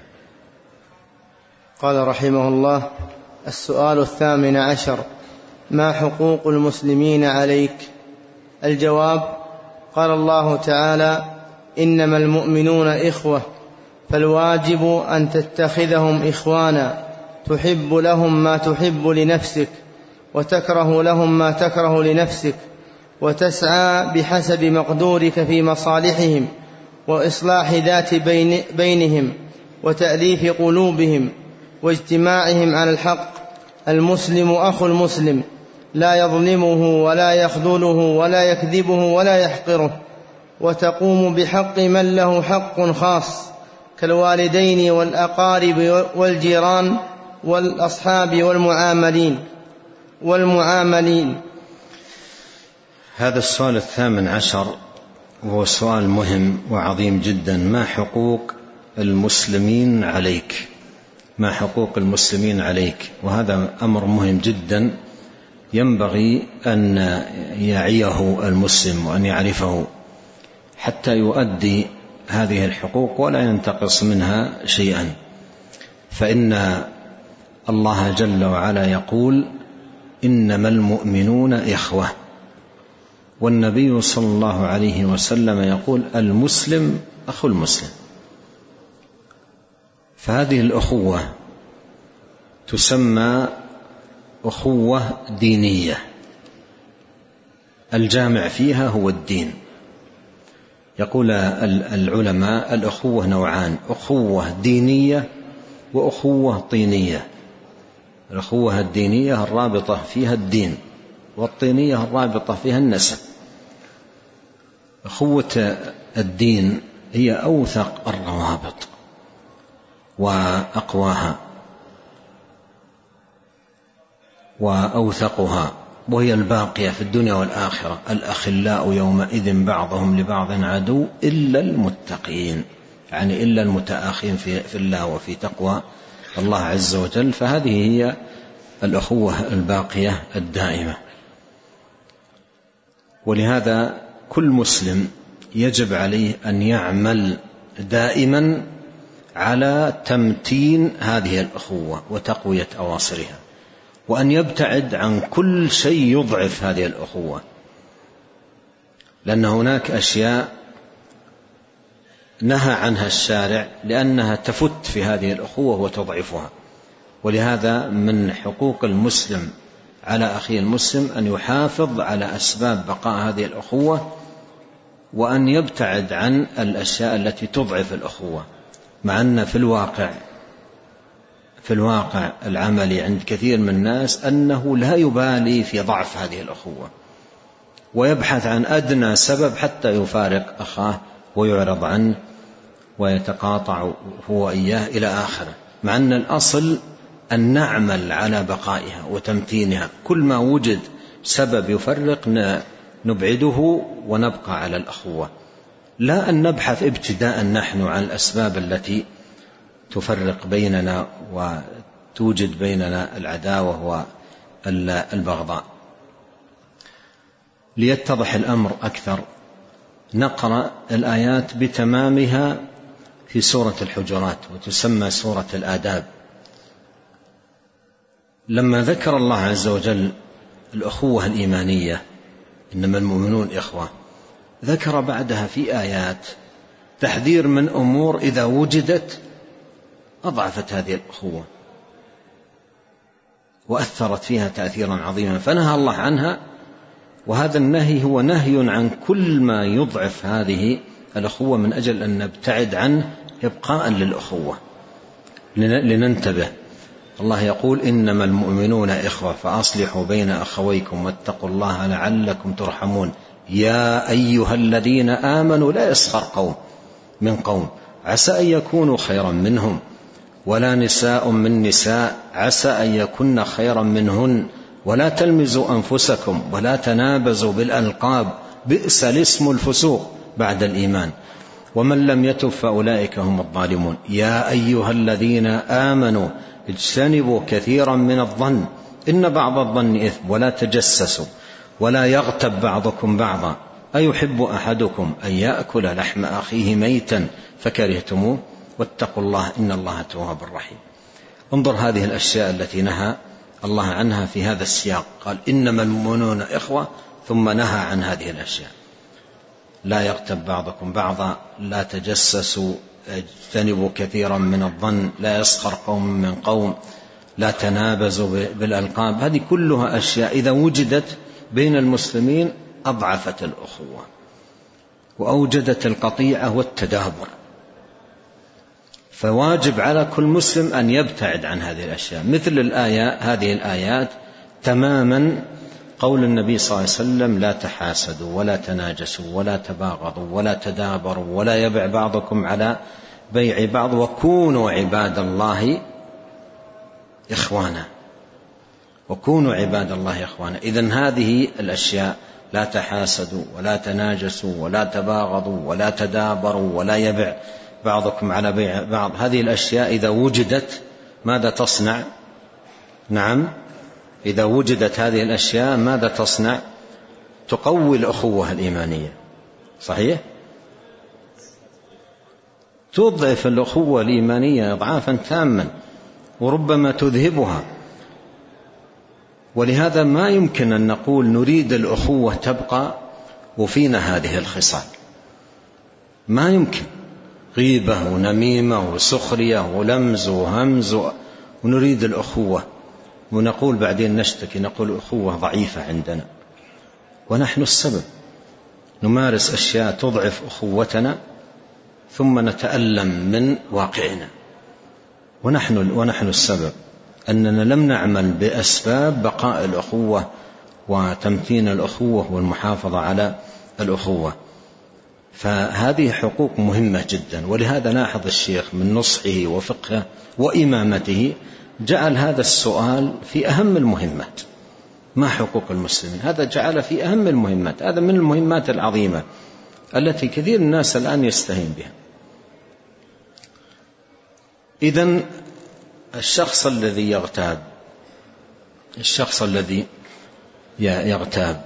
قال رحمه الله: السؤال الثامن عشر: ما حقوق المسلمين عليك؟ الجواب: قال الله تعالى: إنما المؤمنون إخوة، فالواجب أن تتخذهم إخوانا، تحب لهم ما تحب لنفسك، وتكره لهم ما تكره لنفسك، وتسعى بحسب مقدورك في مصالحهم وإصلاح ذات بين بينهم وتأليف قلوبهم واجتماعهم على الحق. المسلم أخو المسلم، لا يظلمه ولا يخذله ولا يكذبه ولا يحقره، وتقوم بحق من له حق خاص كالوالدين والأقارب والجيران والأصحاب والمعاملين والمعاملين. هذا السؤال الثامن عشر وهو سؤال مهم وعظيم جدا: ما حقوق المسلمين عليك؟ ما حقوق المسلمين عليك؟ وهذا أمر مهم جدا ينبغي أن يعيه المسلم وأن يعرفه حتى يؤدي هذه الحقوق ولا ينتقص منها شيئا. فإن الله جل وعلا يقول: إنما المؤمنون إخوة، والنبي صلى الله عليه وسلم يقول: المسلم أخو المسلم. فهذه الأخوة تسمى أخوة دينية، الجامع فيها هو الدين. يقول العلماء: الأخوة نوعان: أخوة دينية وأخوة طينية. الأخوة الدينية الرابطة فيها الدين، والطينية الرابطة فيها النسب. أخوة الدين هي أوثق الروابط وأقواها وأوثقها وهي الباقية في الدنيا والآخرة: الأخلاء يومئذ بعضهم لبعض عدو إلا المتقين، يعني إلا المتآخين في الله وفي تقوى الله عز وجل. فهذه هي الأخوة الباقية الدائمة. ولهذا كل مسلم يجب عليه أن يعمل دائما على تمتين هذه الأخوة وتقوية أواصرها، وأن يبتعد عن كل شيء يضعف هذه الأخوة، لأن هناك أشياء نهى عنها الشارع لأنها تفت في هذه الأخوة وتضعفها. ولهذا من حقوق المسلم على أخيه المسلم أن يحافظ على أسباب بقاء هذه الأخوة، وأن يبتعد عن الأشياء التي تضعف الأخوة، مع أن في الواقع في الواقع العملي عند كثير من الناس أنه لا يبالي في ضعف هذه الأخوة، ويبحث عن أدنى سبب حتى يفارق أخاه ويعرض عنه ويتقاطع هو إياه إلى آخره، مع أن الأصل أن نعمل على بقائها وتمتينها. كل ما وجد سبب يفرق نبعده ونبقى على الأخوة، لا أن نبحث ابتداء نحن عن الأسباب التي تفرق بيننا وتوجد بيننا العداوة والبغضاء. ليتضح الأمر أكثر نقرأ الآيات بتمامها في سورة الحجرات، وتسمى سورة الآداب. لما ذكر الله عز وجل الأخوة الإيمانية، إنما المؤمنون إخوة، ذكر بعدها في آيات تحذير من أمور إذا وجدت أضعفت هذه الأخوة وأثرت فيها تأثيرا عظيما، فنهى الله عنها. وهذا النهي هو نهي عن كل ما يضعف هذه الأخوة من أجل أن نبتعد عنه إبقاء للأخوة. لننتبه، الله يقول: إنما المؤمنون إخوة فأصلحوا بين أخويكم واتقوا الله لعلكم ترحمون. يا أيها الذين آمنوا لا يسخر قوم من قوم عسى أن يكونوا خيرا منهم ولا نساء من نساء عسى أن يكن خيرا منهن ولا تلمزوا أنفسكم ولا تنابزوا بالألقاب بئس الاسم الفسوق بعد الإيمان ومن لم يتب فأولئك هم الظالمون. يا أيها الذين آمنوا اجتنبوا كثيرا من الظن إن بعض الظن إثم ولا تجسسوا ولا يغتب بعضكم بعضا أيحب أحدكم أن يأكل لحم أخيه ميتا فكرهتموه واتقوا الله إن الله تواب رحيم. انظر هذه الأشياء التي نهى الله عنها في هذا السياق، قال: إنما المؤمنون إخوة، ثم نهى عن هذه الأشياء: لا يغتب بعضكم بعضا، لا تجسسوا، اجتنبوا كثيرا من الظن، لا يسخر قوم من قوم، لا تنابزوا بالألقاب. هذه كلها أشياء إذا وجدت بين المسلمين أضعفت الأخوة وأوجدت القطيعة والتدابر. فواجب على كل مسلم أن يبتعد عن هذه الأشياء. مثل الآية هذه الآيات تماما قول النبي صلى الله عليه وسلم: لا تحاسدوا ولا تناجسوا ولا تباغضوا ولا تدابروا ولا يبع بعضكم على بيع بعض وكونوا عباد الله إخوانا وكونوا عباد الله إخوانا. إذن هذه الأشياء: لا تحاسدوا ولا تناجسوا ولا تباغضوا ولا تدابروا ولا يبع بعضكم على بيع بعض، هذه الأشياء إذا وجدت ماذا تصنع؟ نعم، إذا وجدت هذه الأشياء ماذا تصنع؟ تقوي الأخوة الإيمانية، صحيح؟ تضعف الأخوة الإيمانية إضعافا تاما وربما تذهبها. ولهذا ما يمكن أن نقول نريد الأخوة تبقى وفينا هذه الخصال، ما يمكن. غيبة ونميمة وسخرية ولمز وهمز ونريد الأخوة، ونقول بعدين نشتكي نقول الأخوة ضعيفة عندنا، ونحن السبب. نمارس أشياء تضعف أخوتنا ثم نتألم من واقعنا، ونحن, ونحن السبب، أننا لم نعمل بأسباب بقاء الأخوة وتمتين الأخوة والمحافظة على الأخوة. فهذه حقوق مهمة جدا. ولهذا لاحظ الشيخ من نصحه وفقهه وإمامته جعل هذا السؤال في أهم المهمات، ما حقوق المسلمين. هذا جعل في أهم المهمات، هذا من المهمات العظيمة التي كثير من الناس الآن يستهين بها. إذن الشخص الذي يغتاب الشخص الذي يغتاب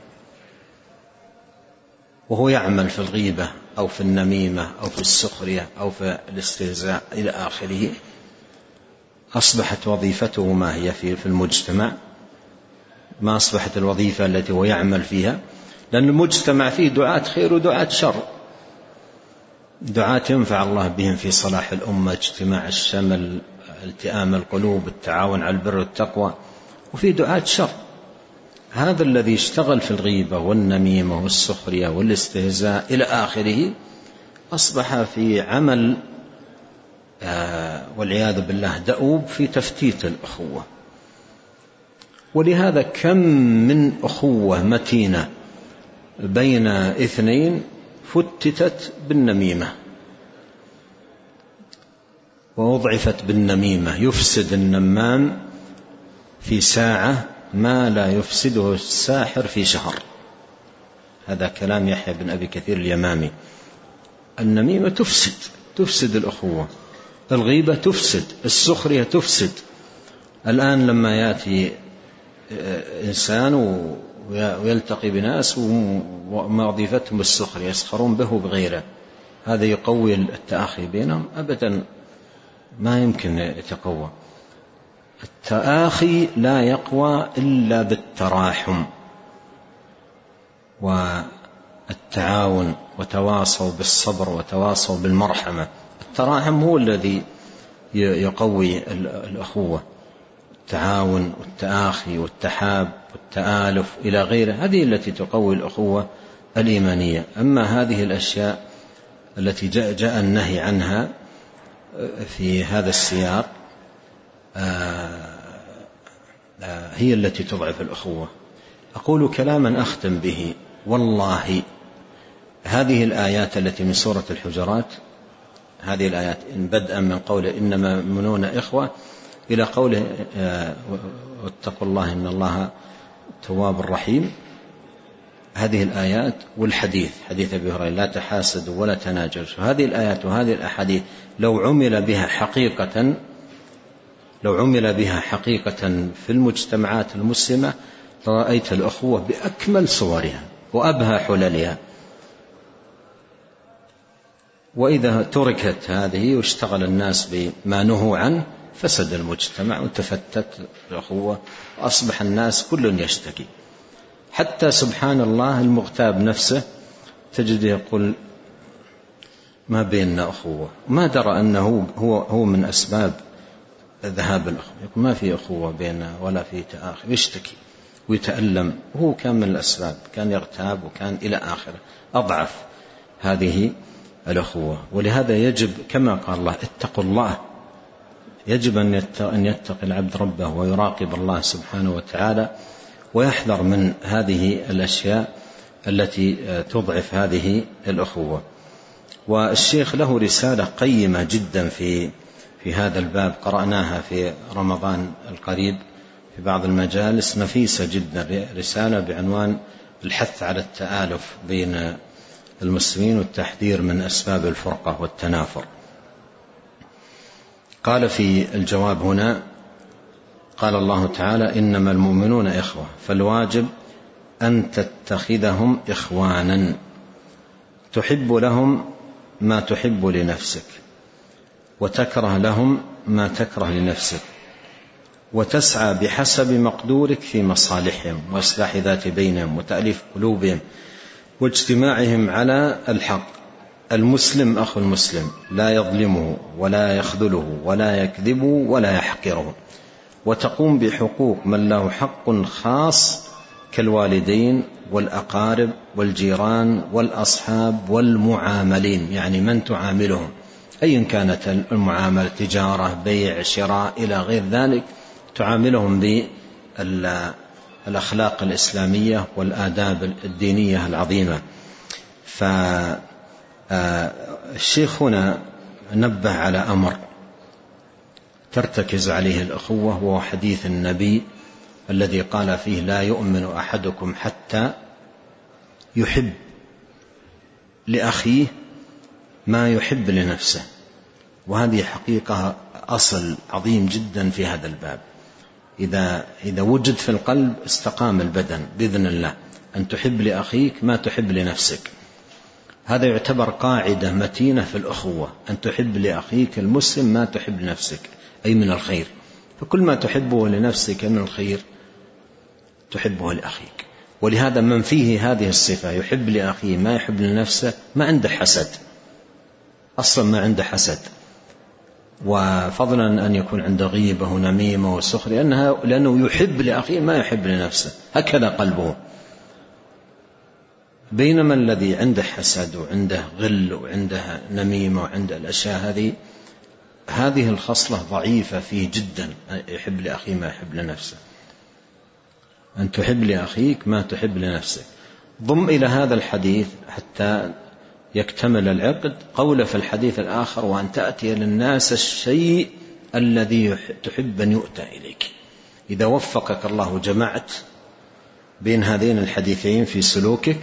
وهو يعمل في الغيبة أو في النميمة أو في السخرية أو في الاستهزاء إلى آخره، أصبحت وظيفته ما هي في المجتمع؟ ما أصبحت الوظيفة التي هو يعمل فيها، لأن المجتمع فيه دعاة خير ودعاة شر، دعاة ينفع الله بهم في صلاح الأمة، اجتماع الشمل، التئام القلوب، التعاون على البر والتقوى، وفي دعاة شر. هذا الذي اشتغل في الغيبة والنميمة والسخرية والاستهزاء إلى آخره أصبح في عمل آه والعياذ بالله دؤوب في تفتيت الأخوة. ولهذا كم من أخوة متينة بين اثنين فتتت بالنميمة وأضعفت بالنميمة. يفسد النمام في ساعة ما لا يفسده الساحر في شهر. هذا كلام يحيى بن أبي كثير اليمامي. النميمة تفسد تفسد الأخوة، الغيبة تفسد، السخرية تفسد. الآن لما يأتي إنسان ويلتقي بناس وما وظيفتهم السخرية، يسخرون به بغيره، هذا يقوي التآخي بينهم؟ أبدا ما يمكن يتقوى. التآخي لا يقوى إلا بالتراحم والتعاون، وتواصوا بالصبر وتواصوا بالمرحمة. التراحم هو الذي يقوي الأخوة، التعاون والتآخي والتحاب والتآلف إلى غيره، هذه التي تقوي الأخوة الإيمانية. أما هذه الأشياء التي جاء, جاء النهي عنها في هذا السياق هي التي تضعف الأخوة. أقول كلاما أختم به، والله هذه الآيات التي من سورة الحجرات، هذه الآيات بدءا من قوله إنما المؤمنون إخوة إلى قوله واتقوا الله إن الله تواب رحيم، هذه الآيات والحديث حديث أبي هريرة لا تحاسدوا ولا تناجشوا، هذه الآيات وهذه الأحاديث لو عمل بها حقيقة لو عمل بها حقيقة في المجتمعات المسلمة رأيت الأخوة بأكمل صورها وأبهى حللها. وإذا تركت هذه واشتغل الناس بما نهوا عنه فسد المجتمع وتفتت الأخوة وأصبح الناس كل يشتكي. حتى سبحان الله المغتاب نفسه تجد يقول ما بيننا أخوة، ما درى أنه هو, هو من أسباب ذهاب الأخوة، يقول ما في أخوة بيننا ولا في تآخي، يشتكي ويتألم، وهو كان من الأسباب، كان يغتاب وكان إلى آخره، أضعف هذه الأخوة. ولهذا يجب كما قال الله اتقوا الله، يجب أن يتقي العبد ربه ويراقب الله سبحانه وتعالى ويحذر من هذه الأشياء التي تضعف هذه الأخوة. والشيخ له رسالة قيمة جدا في في هذا الباب، قرأناها في رمضان القريب في بعض المجالس، نفيسة جدا، رسالة بعنوان الحث على التآلف بين المسلمين والتحذير من أسباب الفرقة والتنافر. قال في الجواب هنا، قال الله تعالى إنما المؤمنون إخوة، فالواجب أن تتخذهم إخوانا تحب لهم ما تحب لنفسك، وتكره لهم ما تكره لنفسك، وتسعى بحسب مقدورك في مصالحهم وإصلاح ذات بينهم وتأليف قلوبهم واجتماعهم على الحق. المسلم أخو المسلم لا يظلمه ولا يخذله ولا يكذبه ولا يحقره، وتقوم بحقوق من له حق خاص كالوالدين والأقارب والجيران والأصحاب والمعاملين، يعني من تعاملهم أيا كانت المعاملة، تجارة، بيع، شراء إلى غير ذلك، تعاملهم بالأخلاق الإسلامية والآداب الدينية العظيمة. فالشيخ هنا نبه على أمر ترتكز عليه الأخوة، وهو حديث النبي الذي قال فيه لا يؤمن أحدكم حتى يحب لأخيه ما يحب لنفسه. وهذه حقيقة أصل عظيم جدا في هذا الباب. إذا, إذا وجد في القلب استقام البدن بإذن الله، أن تحب لأخيك ما تحب لنفسك. هذا يعتبر قاعدة متينة في الأخوة، أن تحب لأخيك المسلم ما تحب لنفسك، أي من الخير. فكل ما تحبه لنفسك من الخير تحبه لأخيك. ولهذا من فيه هذه الصفة يحب لأخيه ما يحب لنفسه ما عنده حسد، أصلا ما عنده حسد، وفضلا أن يكون عنده غيبة ونميمة وسخرية، لأنه يحب لأخيه ما يحب لنفسه، هكذا قلبه. بينما الذي عنده حسد وعنده غل وعنده نميمة وعنده الأشياء هذه هذه الخصلة ضعيفة فيه جدا، يحب لأخيه ما يحب لنفسه. أن تحب لأخيك ما تحب لنفسك. ضم إلى هذا الحديث حتى يكتمل العقد قول في الحديث الآخر وأن تأتي للناس الشيء الذي تحب أن يؤتى إليك. إذا وفقك الله جمعت بين هذين الحديثين في سلوكك،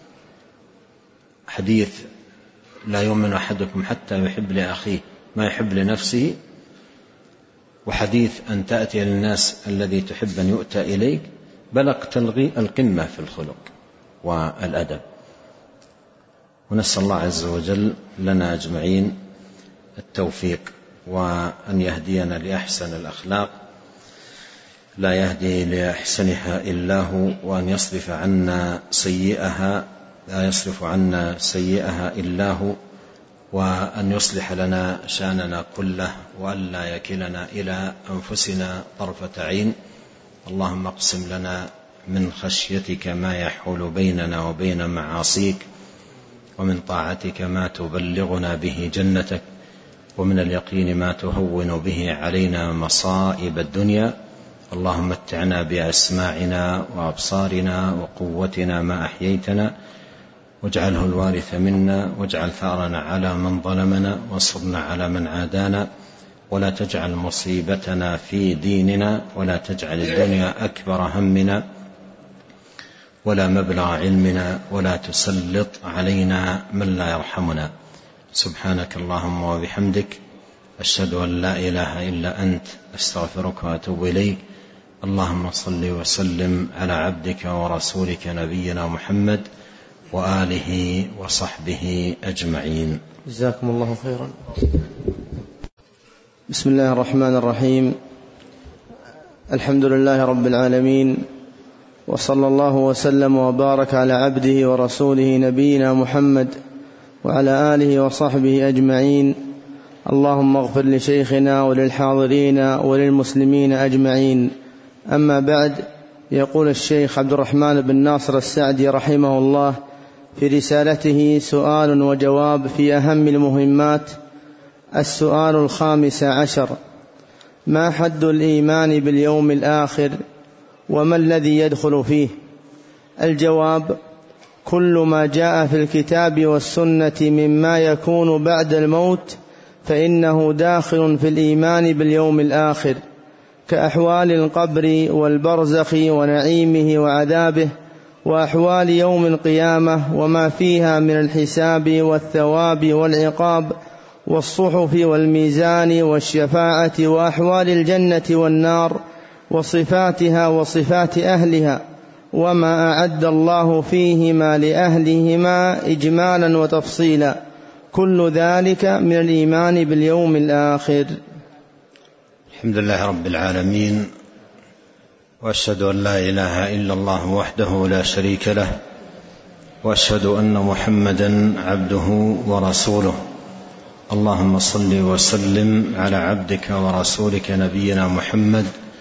حديث لا يؤمن أحدكم حتى يحب لأخيه ما يحب لنفسه، وحديث أن تأتي للناس الذي تحب أن يؤتى إليك، بلغت القمة في الخلق والأدب. ونسأل الله عز وجل لنا أجمعين التوفيق، وأن يهدينا لأحسن الأخلاق لا يهدي لأحسنها إلا هو، وأن يصرف عنا سيئها لا يصرف عنا سيئها إلا هو، وأن يصلح لنا شأننا كله، وأن لا يكلنا إلى أنفسنا طرفة عين. اللهم اقسم لنا من خشيتك ما يحول بيننا وبين معاصيك، ومن طاعتك ما تبلغنا به جنتك، ومن اليقين ما تهون به علينا مصائب الدنيا. اللهم متعنا بأسماعنا وأبصارنا وقوتنا ما أحييتنا، واجعله الوارث منا، واجعل ثارنا على من ظلمنا، وانصرنا على من عادانا، ولا تجعل مصيبتنا في ديننا، ولا تجعل الدنيا أكبر همنا ولا مبلغ علمنا، ولا تسلط علينا من لا يرحمنا. سبحانك اللهم وبحمدك، أشهد أن لا إله إلا أنت، أستغفرك وأتوب إليك. اللهم صل وسلم على عبدك ورسولك نبينا محمد وآله وصحبه أجمعين. جزاكم الله خيرا. بسم الله الرحمن الرحيم. الحمد لله رب العالمين، وصلى الله وسلم وبارك على عبده ورسوله نبينا محمد وعلى آله وصحبه أجمعين. اللهم اغفر لشيخنا وللحاضرين وللمسلمين أجمعين. أما بعد، يقول الشيخ عبد الرحمن بن ناصر السعدي رحمه الله في رسالته سؤال وجواب في أهم المهمات. السؤال الخامس عشر: ما حد الإيمان باليوم الآخر، وما الذي يدخل فيه؟ الجواب: كل ما جاء في الكتاب والسنة مما يكون بعد الموت فإنه داخل في الإيمان باليوم الآخر، كأحوال القبر والبرزخ ونعيمه وعذابه، وأحوال يوم القيامة وما فيها من الحساب والثواب والعقاب، والصحف والميزان والشفاعة، وأحوال الجنة والنار وصفاتها وصفات أهلها، وما أعد الله فيهما لأهلهما إجمالا وتفصيلا. كل ذلك من الإيمان باليوم الآخر. الحمد لله رب العالمين، وأشهد أن لا إله إلا الله وحده لا شريك له، وأشهد أن محمدا عبده ورسوله. اللهم صل وسلم على عبدك ورسولك نبينا محمد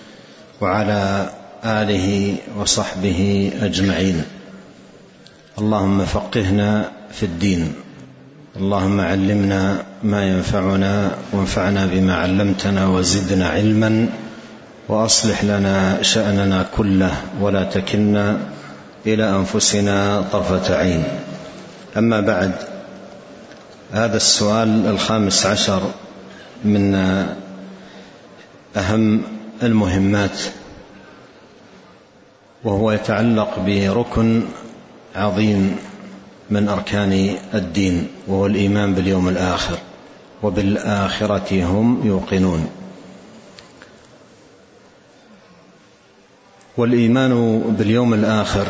وعلى آله وصحبه أجمعين. اللهم فقهنا في الدين، اللهم علمنا ما ينفعنا، وانفعنا بما علمتنا، وزدنا علما، وأصلح لنا شأننا كله، ولا تكلنا إلى أنفسنا طرفة عين. أما بعد، هذا السؤال الخامس عشر من أهم المهمات وهو يتعلق بركن عظيم من أركان الدين، وهو الإيمان باليوم الآخر، وبالآخرة هم يوقنون. والإيمان باليوم الآخر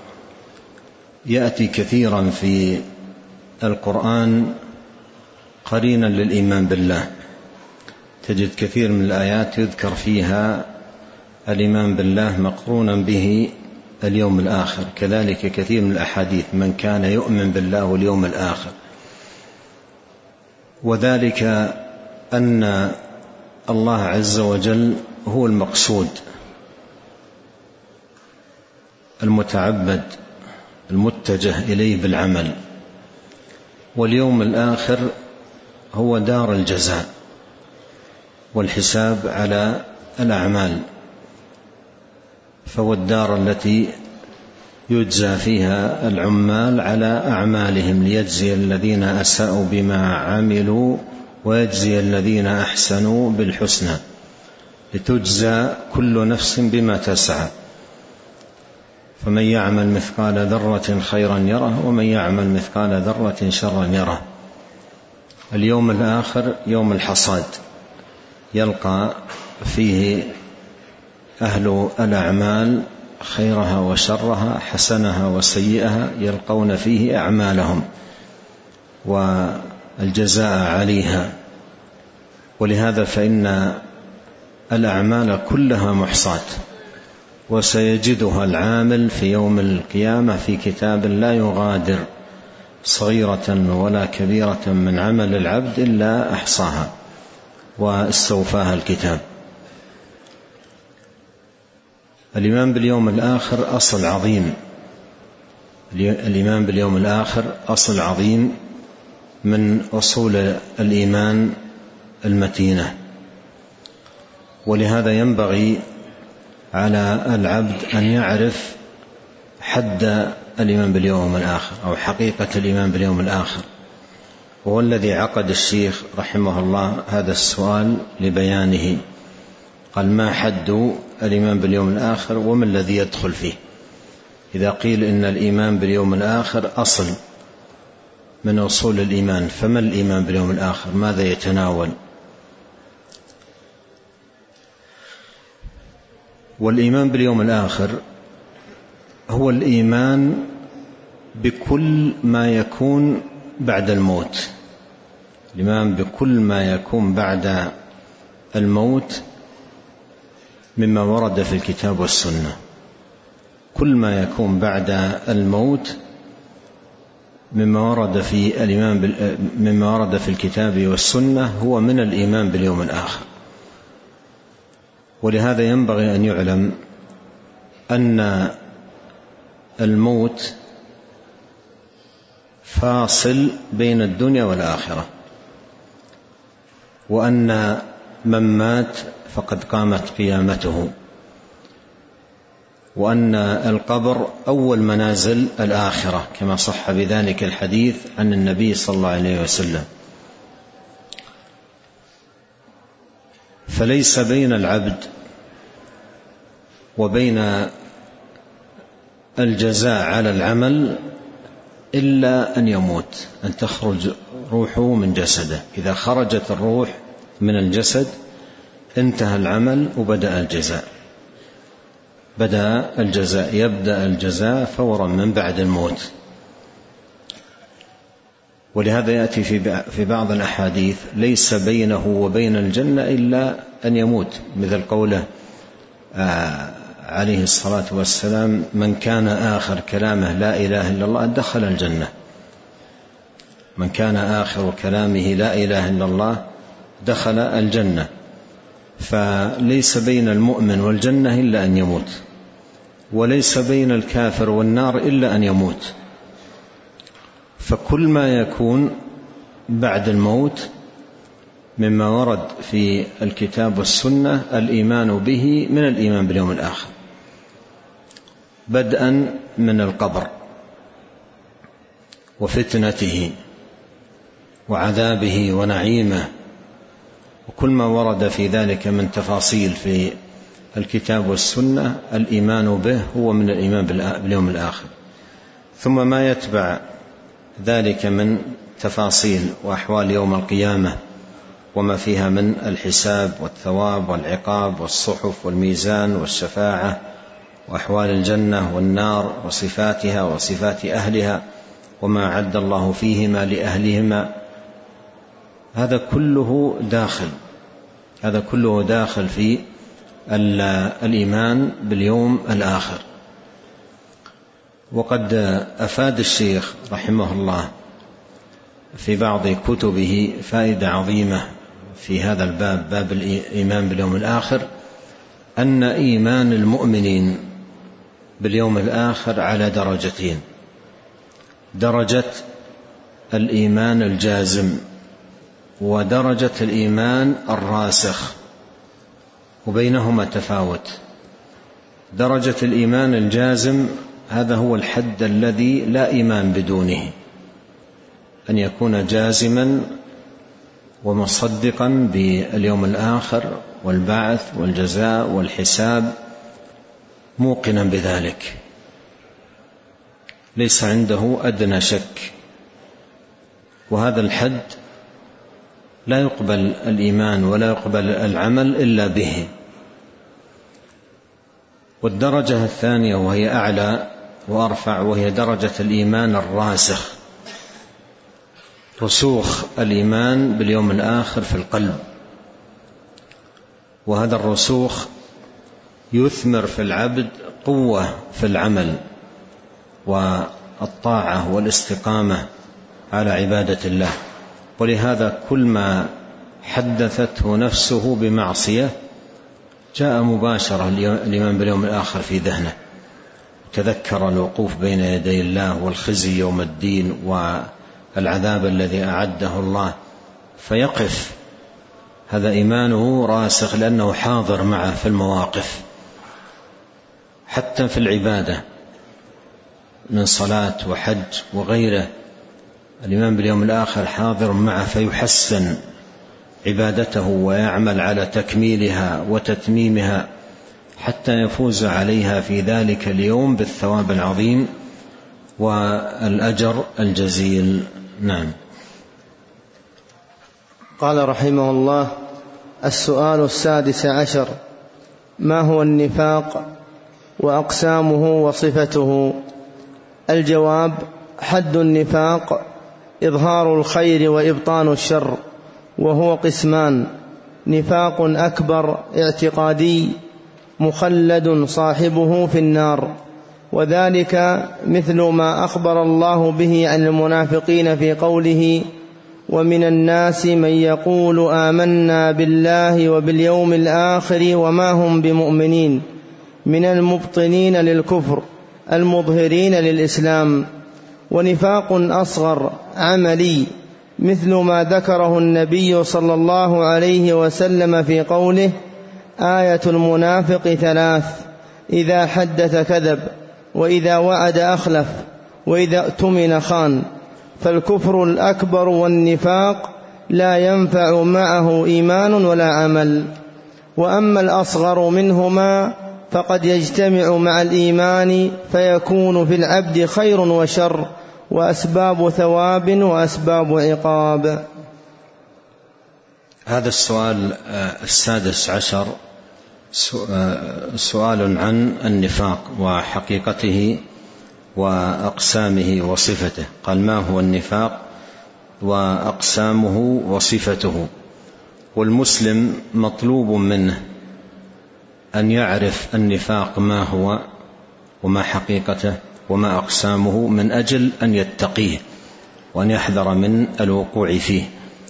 يأتي كثيرا في القرآن قرينا للإيمان بالله، تجد كثير من الآيات يذكر فيها الإيمان بالله مقرونا به اليوم الآخر، كذلك كثير من الأحاديث من كان يؤمن بالله واليوم الآخر. وذلك أن الله عز وجل هو المقصود المتعبد المتجه إليه بالعمل، واليوم الآخر هو دار الجزاء والحساب على الأعمال، فهو الدار التي يجزى فيها العمال على أعمالهم ليجزي الذين أساءوا بما عملوا ويجزي الذين أحسنوا بالحسنى، لتجزى كل نفس بما تسعى، فمن يعمل مثقال ذرة خيرا يره ومن يعمل مثقال ذرة شرا يره. اليوم الآخر يوم الحصاد، يلقى فيه أهل الأعمال خيرها وشرها، حسنها وسيئها، يلقون فيه أعمالهم والجزاء عليها. ولهذا فإن الأعمال كلها محصاة، وسيجدها العامل في يوم القيامة في كتاب لا يغادر صغيرة ولا كبيرة من عمل العبد إلا أحصاها واستوفاها الكتاب. الإيمان باليوم الآخر أصل عظيم، الإيمان باليوم الآخر أصل عظيم من أصول الإيمان المتينة، ولهذا ينبغي على العبد أن يعرف حد الإيمان باليوم الآخر أو حقيقة الإيمان باليوم الآخر، وهو الذي عقد الشيخ رحمه الله هذا السؤال لبيانه. قال: ما حد الإيمان باليوم الآخر وما الذي يدخل فيه؟ إذا قيل إن الإيمان باليوم الآخر أصل من أصول الإيمان، فما الإيمان باليوم الآخر؟ ماذا يتناول؟ والإيمان باليوم الآخر هو الإيمان بكل ما يكون بعد الموت، الإيمان بكل ما يكون بعد الموت مما ورد في الكتاب والسنة. كل ما يكون بعد الموت مما ورد في الإيمان مما ورد في الكتاب والسنة هو من الإيمان باليوم الآخر. ولهذا ينبغي أن يعلم أن الموت فاصل بين الدنيا والآخرة، وأن من مات فقد قامت قيامته، وأن القبر أول منازل الآخرة كما صح بذلك الحديث عن النبي صلى الله عليه وسلم. فليس بين العبد وبين الجزاء على العمل إلا أن يموت، أن تخرج روحه من جسده. إذا خرجت الروح من الجسد انتهى العمل وبدأ الجزاء، بدأ الجزاء يبدأ الجزاء فورا من بعد الموت. ولهذا يأتي في بعض الأحاديث: ليس بينه وبين الجنة إلا أن يموت، مثل قوله عليه الصلاة والسلام: من كان آخر كلامه لا إله إلا الله دخل الجنة. من كان آخر كلامه لا إله إلا الله دخل الجنة. فليس بين المؤمن والجنة إلا أن يموت، وليس بين الكافر والنار إلا أن يموت. فكل ما يكون بعد الموت مما ورد في الكتاب والسنة الإيمان به من الإيمان باليوم الآخر، بدءا من القبر وفتنته وعذابه ونعيمه، وكل ما ورد في ذلك من تفاصيل في الكتاب والسنة الإيمان به هو من الإيمان باليوم الآخر. ثم ما يتبع ذلك من تفاصيل وأحوال يوم القيامة وما فيها من الحساب والثواب والعقاب والصحف والميزان والشفاعة وأحوال الجنة والنار وصفاتها وصفات أهلها وما أعد الله فيهما لأهلهما، هذا كله داخل هذا كله داخل في الإيمان باليوم الآخر. وقد أفاد الشيخ رحمه الله في بعض كتبه فائدة عظيمة في هذا الباب، باب الإيمان باليوم الآخر، أن إيمان المؤمنين باليوم الآخر على درجتين: درجة الإيمان الجازم ودرجة الإيمان الراسخ، وبينهما تفاوت. درجة الإيمان الجازم هذا هو الحد الذي لا إيمان بدونه، أن يكون جازما ومصدقا باليوم الآخر والبعث والجزاء والحساب، موقنا بذلك، ليس عنده أدنى شك. وهذا الحد لا يقبل الإيمان ولا يقبل العمل إلا به. والدرجة الثانية وهي أعلى وأرفع وهي درجة الإيمان الراسخ، رسوخ الإيمان باليوم الآخر في القلب. وهذا الرسوخ يثمر في العبد قوة في العمل والطاعة والاستقامة على عبادة الله. ولهذا كل ما حدثته نفسه بمعصية جاء مباشرة الإيمان باليوم الآخر في ذهنه، تذكر الوقوف بين يدي الله والخزي يوم الدين والعذاب الذي أعده الله فيقف. هذا إيمانه راسخ لأنه حاضر معه في المواقف، حتى في العبادة من صلاة وحج وغيره، الإيمان باليوم الآخر حاضر معه فيحسن عبادته ويعمل على تكميلها وتتميمها حتى يفوز عليها في ذلك اليوم بالثواب العظيم والأجر الجزيل. نعم. قال رحمه الله: السؤال السادس عشر: ما هو النفاق وأقسامه وصفته؟ الجواب: حد النفاق إظهار الخير وإبطان الشر، وهو قسمان: نفاق أكبر اعتقادي مخلد صاحبه في النار، وذلك مثل ما أخبر الله به عن المنافقين في قوله: ومن الناس من يقول آمنا بالله وباليوم الآخر وما هم بمؤمنين، من المبطنين للكفر المظهرين للإسلام. ونفاق أصغر عملي مثل ما ذكره النبي صلى الله عليه وسلم في قوله: آية المنافق ثلاث: إذا حدث كذب، وإذا وعد أخلف، وإذا اؤتمن خان. فالكفر الأكبر والنفاق لا ينفع معه إيمان ولا عمل. وأما الأصغر منهما فقد يجتمع مع الإيمان فيكون في العبد خير وشر، وأسباب ثواب وأسباب عقاب. هذا السؤال السادس عشر سؤال عن النفاق وحقيقته وأقسامه وصفته. قال: ما هو النفاق وأقسامه وصفته؟ والمسلم مطلوب منه أن يعرف النفاق ما هو وما حقيقته وما أقسامه، من أجل أن يتقيه وأن يحذر من الوقوع فيه.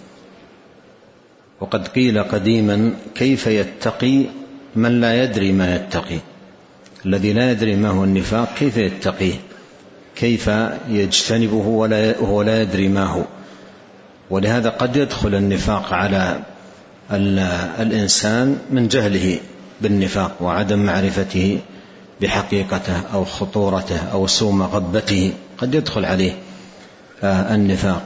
وقد قيل قديما: كيف يتقي من لا يدري ما يتقي؟ الذي لا يدري ما هو النفاق كيف يتقيه؟ كيف يجتنبه وهو لا يدري ما هو؟ ولهذا قد يدخل النفاق على الإنسان من جهله بالنفاق وعدم معرفته بحقيقته أو خطورته أو سوء مغبته، قد يدخل عليه النفاق.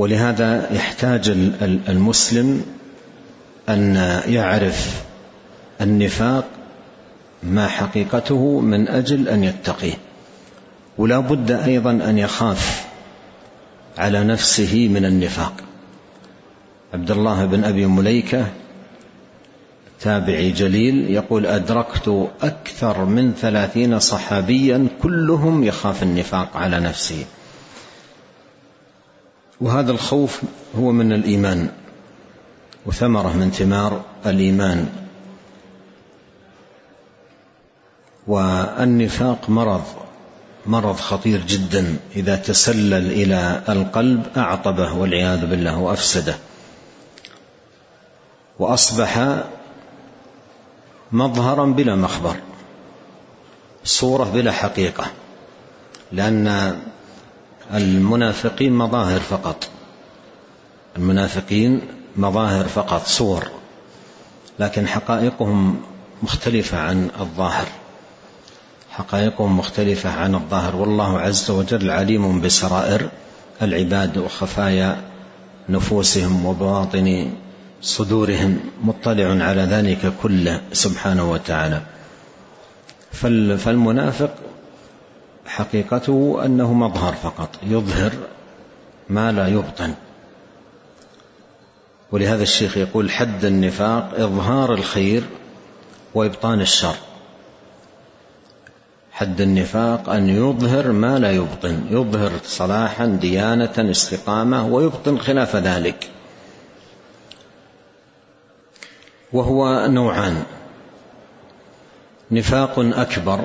ولهذا يحتاج المسلم أن يعرف النفاق ما حقيقته من أجل أن يتقيه، ولا بد أيضا أن يخاف على نفسه من النفاق. عبد الله بن أبي مليكة تابعي جليل يقول: أدركت أكثر من ثلاثين صحابيا كلهم يخاف النفاق على نفسه. وهذا الخوف هو من الإيمان وثمرة من ثمار الإيمان. والنفاق مرض مرض خطير جدا، إذا تسلل إلى القلب أعطبه والعياذ بالله وأفسده، وأصبح مظهرا بلا مخبر، صورة بلا حقيقة، لأن المنافقين مظاهر فقط، المنافقين مظاهر فقط، صور، لكن حقائقهم مختلفة عن الظاهر، حقائقهم مختلفة عن الظاهر. والله عز وجل عليم بسرائر العباد وخفايا نفوسهم وبواطن صدورهم، مطلع على ذلك كله سبحانه وتعالى. فالمنافق حقيقته أنه مظهر فقط، يظهر ما لا يبطن. ولهذا الشيخ يقول: حد النفاق إظهار الخير وإبطان الشر. حد النفاق أن يظهر ما لا يبطن، يظهر صلاحا ديانة استقامة ويبطن خلاف ذلك. وهو نوعان: نفاق أكبر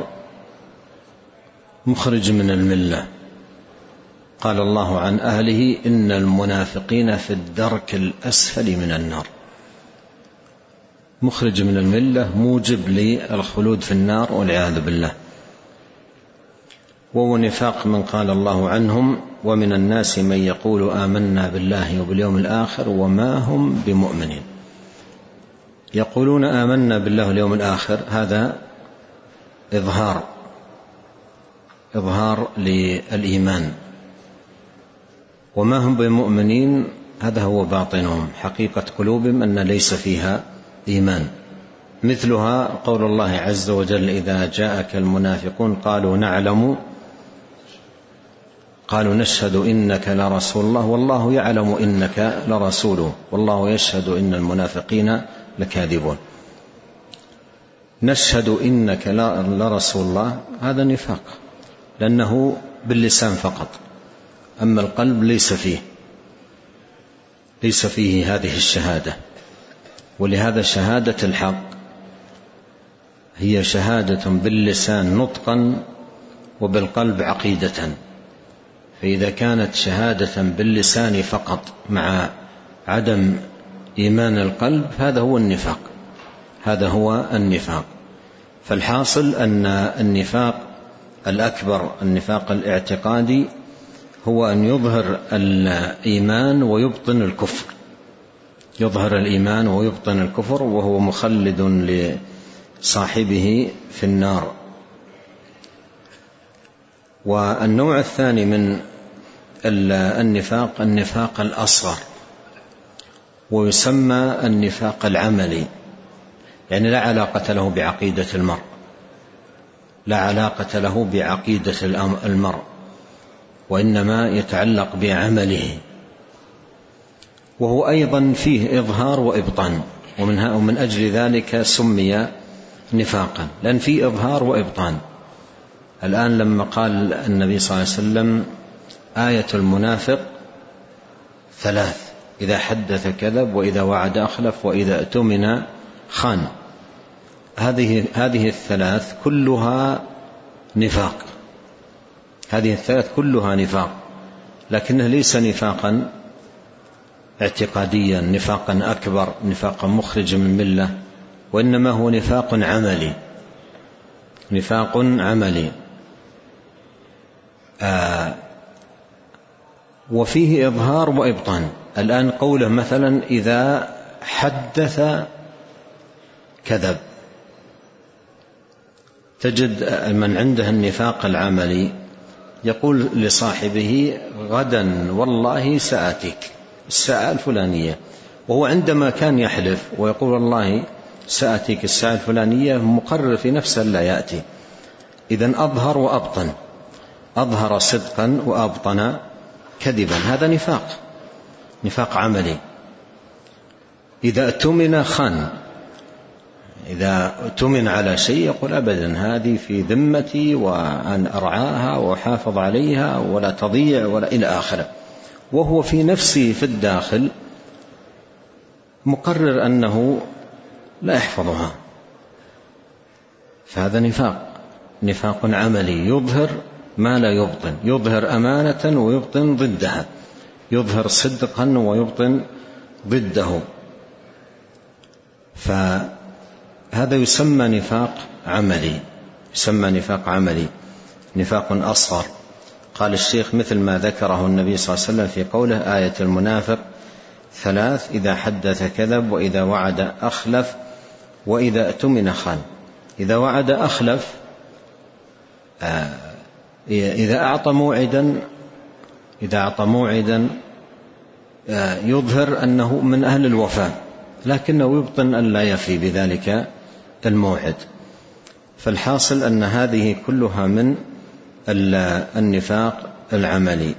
مخرج من الملة، قال الله عن أهله: إن المنافقين في الدرك الأسفل من النار. مخرج من الملة، موجب للخلود في النار والعياذ بالله. وهو نفاق من قال الله عنهم: ومن الناس من يقول آمنا بالله وباليوم الآخر وما هم بمؤمنين. يقولون آمنا بالله واليوم الآخر، هذا إظهار إظهار للإيمان، وما هم بمؤمنين هذا هو باطنهم، حقيقة قلوبهم أن ليس فيها إيمان. مثلها قول الله عز وجل: إذا جاءك المنافقون قالوا نعلم قالوا نشهد إنك لرسول الله والله يعلم إنك لرسوله والله يشهد إن المنافقين لكاذبون. نشهد إنك لرسول الله، هذا نفاق، لأنه باللسان فقط، أما القلب ليس فيه ليس فيه هذه الشهادة. ولهذا شهادة الحق هي شهادة باللسان نطقا وبالقلب عقيدة. فإذا كانت شهادة باللسان فقط مع عدم إيمان القلب، هذا هو النفاق هذا هو النفاق. فالحاصل أن النفاق الأكبر، النفاق الاعتقادي، هو أن يظهر الإيمان ويبطن الكفر، يظهر الإيمان ويبطن الكفر، وهو مخلد لصاحبه في النار. والنوع الثاني من النفاق النفاق الأصغر، ويسمى النفاق العملي، يعني لا علاقة له بعقيدة المرء لا علاقة له بعقيدة المرء وإنما يتعلق بعمله، وهو أيضا فيه إظهار وإبطان، ومن أجل ذلك سمي نفاقا، لأن فيه إظهار وإبطان. الآن لما قال النبي صلى الله عليه وسلم: آية المنافق ثلاث: إذا حدث كذب، وإذا وعد أخلف، وإذا اؤتمن خان. هذه هذه الثلاث كلها نفاق هذه الثلاث كلها نفاق، لكنه ليس نفاقا اعتقاديا، نفاقا أكبر، نفاقا مخرج من ملة، وإنما هو نفاق عملي نفاق عملي آه وفيه إظهار وإبطان. الآن قوله مثلا: إذا حدث كذب، تجد من عنده النفاق العملي يقول لصاحبه: غدا والله سآتيك الساعة الفلانية، وهو عندما كان يحلف ويقول والله سأتيك الساعة الفلانية، مقرر في نفسه لا يأتي. إذن أظهر وأبطن، أظهر صدقا وأبطن كذبا، هذا نفاق، نفاق عملي. إذا اؤتمن خان، إذا اؤتمن على شيء يقول أبدا هذه في ذمتي وأن أرعاها وأحافظ عليها ولا تضيع ولا إلى آخره، وهو في نفسه في الداخل مقرر أنه لا يحفظها، فهذا نفاق، نفاق عملي، يظهر ما لا يبطن، يظهر أمانة ويبطن ضدها، يظهر صدقا ويبطن ضده، فهذا يسمى نفاق عملي، يسمى نفاق عملي، نفاق أصغر. قال الشيخ مثل ما ذكره النبي صلى الله عليه وسلم في قوله: آية المنافق ثلاث: إذا حدث كذب، وإذا وعد أخلف، وإذا اؤتمن خان. إذا وعد أخلف، إذا أعطى موعدا إذا أعطى موعدا يظهر أنه من أهل الوفاء، لكنه يبطن أن لا يفي بذلك الموعد. فالحاصل أن هذه كلها من النفاق العملي.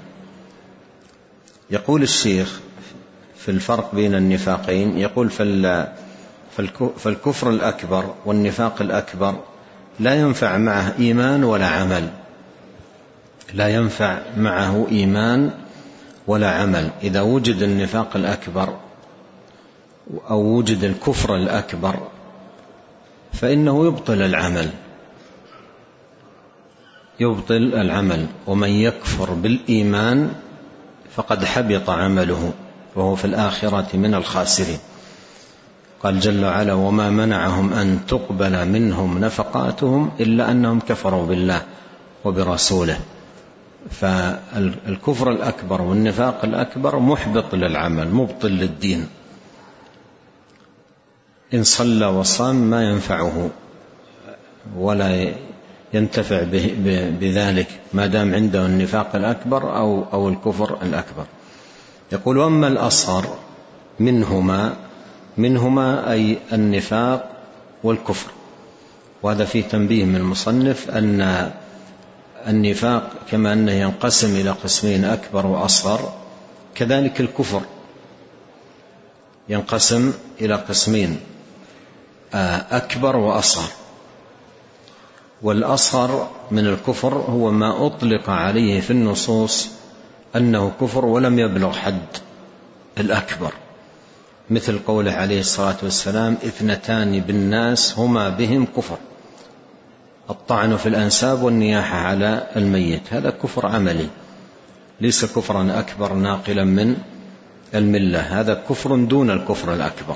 يقول الشيخ في الفرق بين النفاقين، يقول فالكفر الأكبر والنفاق الأكبر لا ينفع معه إيمان ولا عمل، لا ينفع معه إيمان ولا عمل. إذا وجد النفاق الأكبر أو وجد الكفر الأكبر فإنه يبطل العمل، يبطل العمل. ومن يكفر بالإيمان فقد حبط عمله وهو في الآخرة من الخاسرين. قال جل وعلا: وما منعهم أن تقبل منهم نفقاتهم إلا أنهم كفروا بالله وبرسوله. فالكفر الأكبر والنفاق الأكبر محبط للعمل، مبطل للدين. إن صلى وصام ما ينفعه ولا ينتفع بذلك ما دام عنده النفاق الأكبر أو, أو الكفر الأكبر. يقول: وأما الأصغر منهما منهما أي النفاق والكفر. وهذا فيه تنبيه من المصنف أن النفاق كما أنه ينقسم إلى قسمين أكبر وأصغر، كذلك الكفر ينقسم إلى قسمين أكبر وأصغر. والأصغر من الكفر هو ما أطلق عليه في النصوص أنه كفر ولم يبلغ حد الأكبر، مثل قوله عليه الصلاة والسلام: اثنتان بالناس هما بهم كفر، الطعن في الأنساب والنياحة على الميت. هذا كفر عملي، ليس كفرا أكبر ناقلا من الملة، هذا كفر دون الكفر الأكبر.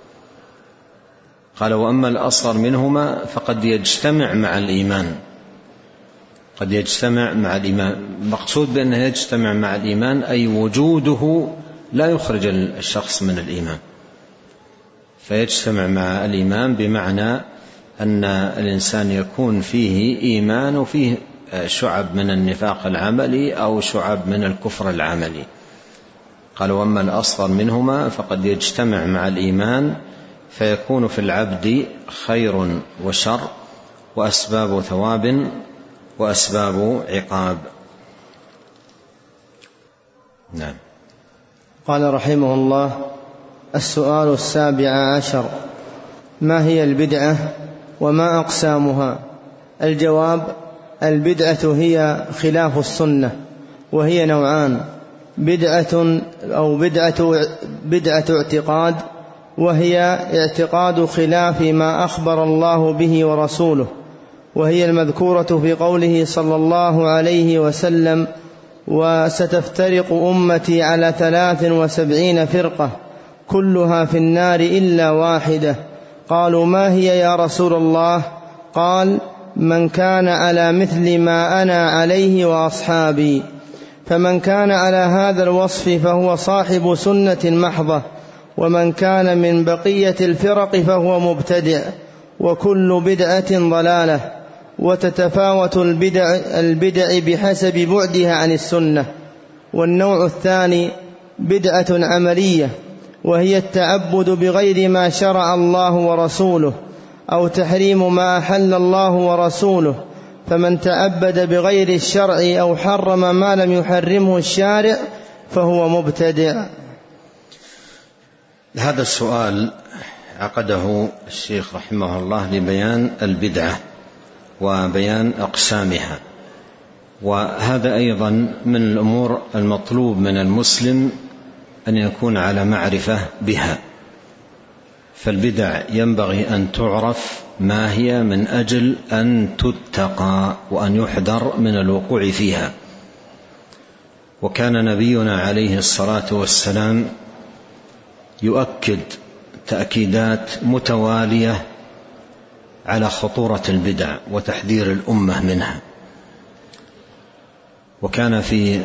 قال: وأما الأصغر منهما فقد يجتمع مع الإيمان، قد يجتمع مع الإيمان. مقصود بأنه يجتمع مع الإيمان أي وجوده لا يخرج الشخص من الإيمان، فيجتمع مع الإيمان بمعنى أن الإنسان يكون فيه إيمان وفيه شعب من النفاق العملي أو شعب من الكفر العملي. قال: وأما الأصغر منهما فقد يجتمع مع الإيمان فيكون في العبد خير وشر، وأسباب ثواب وأسباب عقاب. نعم. قال رحمه الله: السؤال السابع عشر: ما هي البدعة وما أقسامها؟ الجواب: البدعة هي خلاف السنة، وهي نوعان: بدعة أو بدعة, بدعة اعتقاد، وهي اعتقاد خلاف ما أخبر الله به ورسوله، وهي المذكورة في قوله صلى الله عليه وسلم: وستفترق أمتي على ثلاث وسبعين فرقة كلها في النار إلا واحدة. قالوا: ما هي يا رسول الله؟ قال: من كان على مثل ما أنا عليه وأصحابي. فمن كان على هذا الوصف فهو صاحب سنة محضة، ومن كان من بقية الفرق فهو مبتدع، وكل بدعة ضلالة. وتتفاوت البدع, البدع بحسب بعدها عن السنة. والنوع الثاني بدعة عملية، وهي التعبد بغير ما شرع الله ورسوله أو تحريم ما أحل الله ورسوله، فمن تعبد بغير الشرع أو حرم ما لم يحرمه الشارع فهو مبتدع. هذا السؤال عقده الشيخ رحمه الله لبيان البدعة وبيان أقسامها، وهذا أيضا من الأمور المطلوب من المسلم أن يكون على معرفة بها. فالبدع ينبغي أن تعرف ما هي من أجل أن تتقى وأن يحذر من الوقوع فيها. وكان نبينا عليه الصلاة والسلام يؤكد تأكيدات متوالية على خطورة البدع وتحذير الأمة منها. وكان في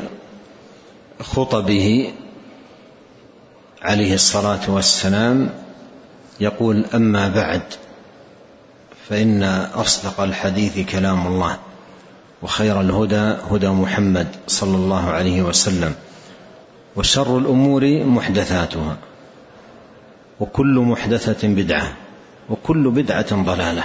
خطبه عليه الصلاة والسلام يقول: أما بعد، فإن أصدق الحديث كلام الله، وخير الهدى هدى محمد صلى الله عليه وسلم، وشر الأمور محدثاتها، وكل محدثة بدعة، وكل بدعة ضلالة.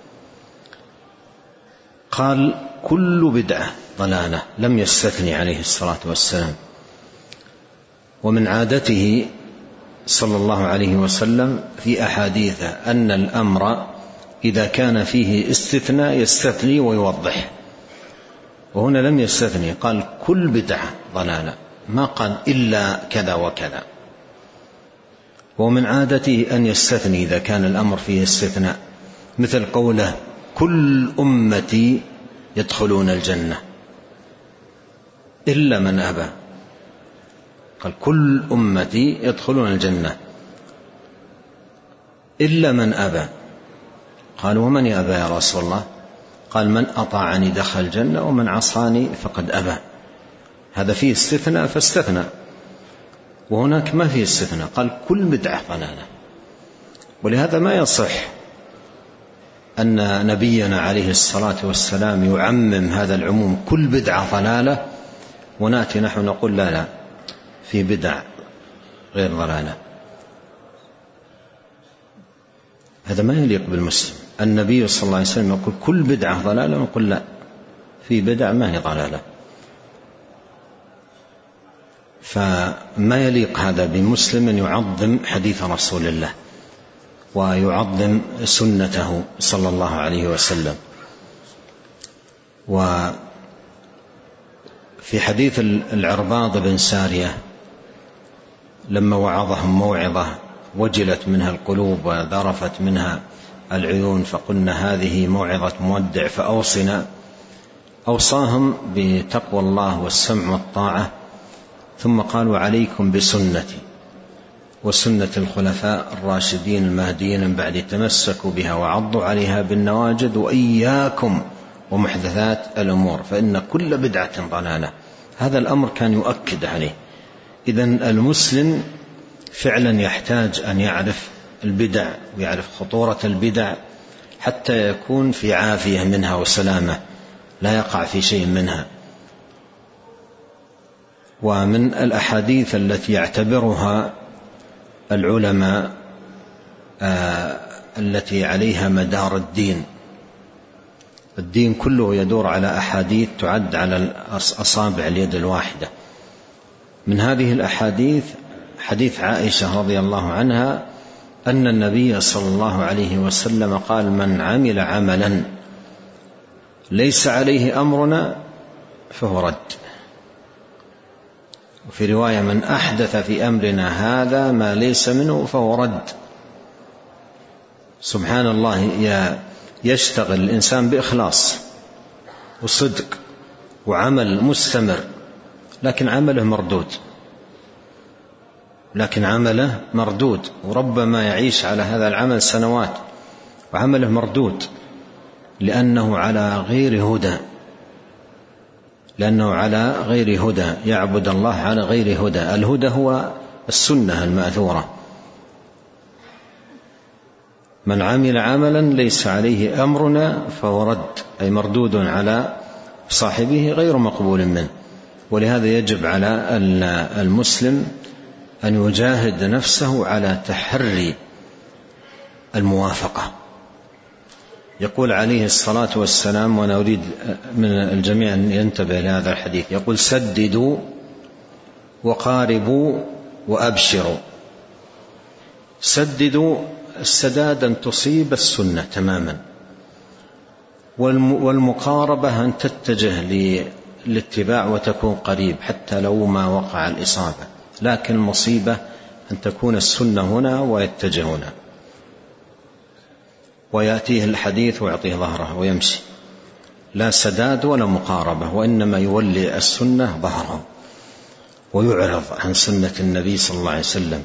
قال: كل بدعة ضلالة، لم يستثني عليه الصلاة والسلام. ومن عادته صلى الله عليه وسلم في أحاديثه أن الأمر إذا كان فيه استثناء يستثني ويوضح، وهنا لم يستثني، قال كل بدعة ضلالة، ما قال إلا كذا وكذا. ومن عادته أن يستثني إذا كان الأمر فيه استثناء، مثل قوله: كل أمتي يدخلون الجنة إلا من أبى. قال: كل أمتي يدخلون الجنة إلا من أبى. قال: ومن يأبى يا رسول الله؟ قال: من أطاعني دخل الجنة ومن عصاني فقد أبى. هذا فيه استثناء فاستثنى، وهناك ما فيه استثناء، قال كل بدعة ضلالة. ولهذا ما يصح أن نبينا عليه الصلاة والسلام يعمم هذا العموم كل بدعة ضلالة، ونأتي نحن نقول لا لا في بدع غير ضلالة. هذا ما يليق بالمسلم. النبي صلى الله عليه وسلم يقول كل بدعة ضلالة، ونقول لا، في بدع ما هي ضلالة. فما يليق هذا بمسلم يعظم حديث رسول الله ويعظم سنته صلى الله عليه وسلم. وفي حديث العرباض بن سارية لما وعظهم موعظة وجلت منها القلوب وذرفت منها العيون، فقلنا هذه موعظة مودع فأوصنا، أوصاهم بتقوى الله والسمع والطاعة، ثم قالوا: عليكم بسنتي وسنة الخلفاء الراشدين المهديين من بعد، تمسكوا بها وعضوا عليها بالنواجذ، وإياكم ومحدثات الأمور فإن كل بدعة ضلالة. هذا الأمر كان يؤكد عليه. إذن المسلم فعلا يحتاج أن يعرف البدع ويعرف خطورة البدع حتى يكون في عافية منها وسلامة، لا يقع في شيء منها. ومن الأحاديث التي يعتبرها العلماء آه التي عليها مدار الدين، الدين كله يدور على أحاديث تعد على أصابع اليد الواحدة. من هذه الأحاديث حديث عائشة رضي الله عنها أن النبي صلى الله عليه وسلم قال: من عمل عملا ليس عليه أمرنا فهو رد. وفي رواية: من أحدث في أمرنا هذا ما ليس منه فهو رد. سبحان الله، يشتغل الإنسان بإخلاص وصدق وعمل مستمر، لكن عمله مردود، لكن عمله مردود وربما يعيش على هذا العمل سنوات وعمله مردود، لأنه على غير هدى، لأنه على غير هدى، يعبد الله على غير هدى. الهدى هو السنة المأثورة. من عمل عملا ليس عليه أمرنا فهو رد، أي مردود على صاحبه غير مقبول منه. ولهذا يجب على المسلم أن يجاهد نفسه على تحري الموافقة. يقول عليه الصلاة والسلام، وأنا أريد من الجميع أن ينتبه لهذا الحديث، يقول: سددوا وقاربوا وأبشروا. سددوا، السداد أن تصيب السنة تماما، والمقاربة أن تتجه للاتباع وتكون قريب حتى لو ما وقع الإصابة، لكن المصيبة أن تكون السنة هنا ويتجه هنا، ويأتيه الحديث ويعطيه ظهره ويمشي. لا سداد ولا مقاربة، وإنما يولي السنة ظهره ويعرض عن سنة النبي صلى الله عليه وسلم،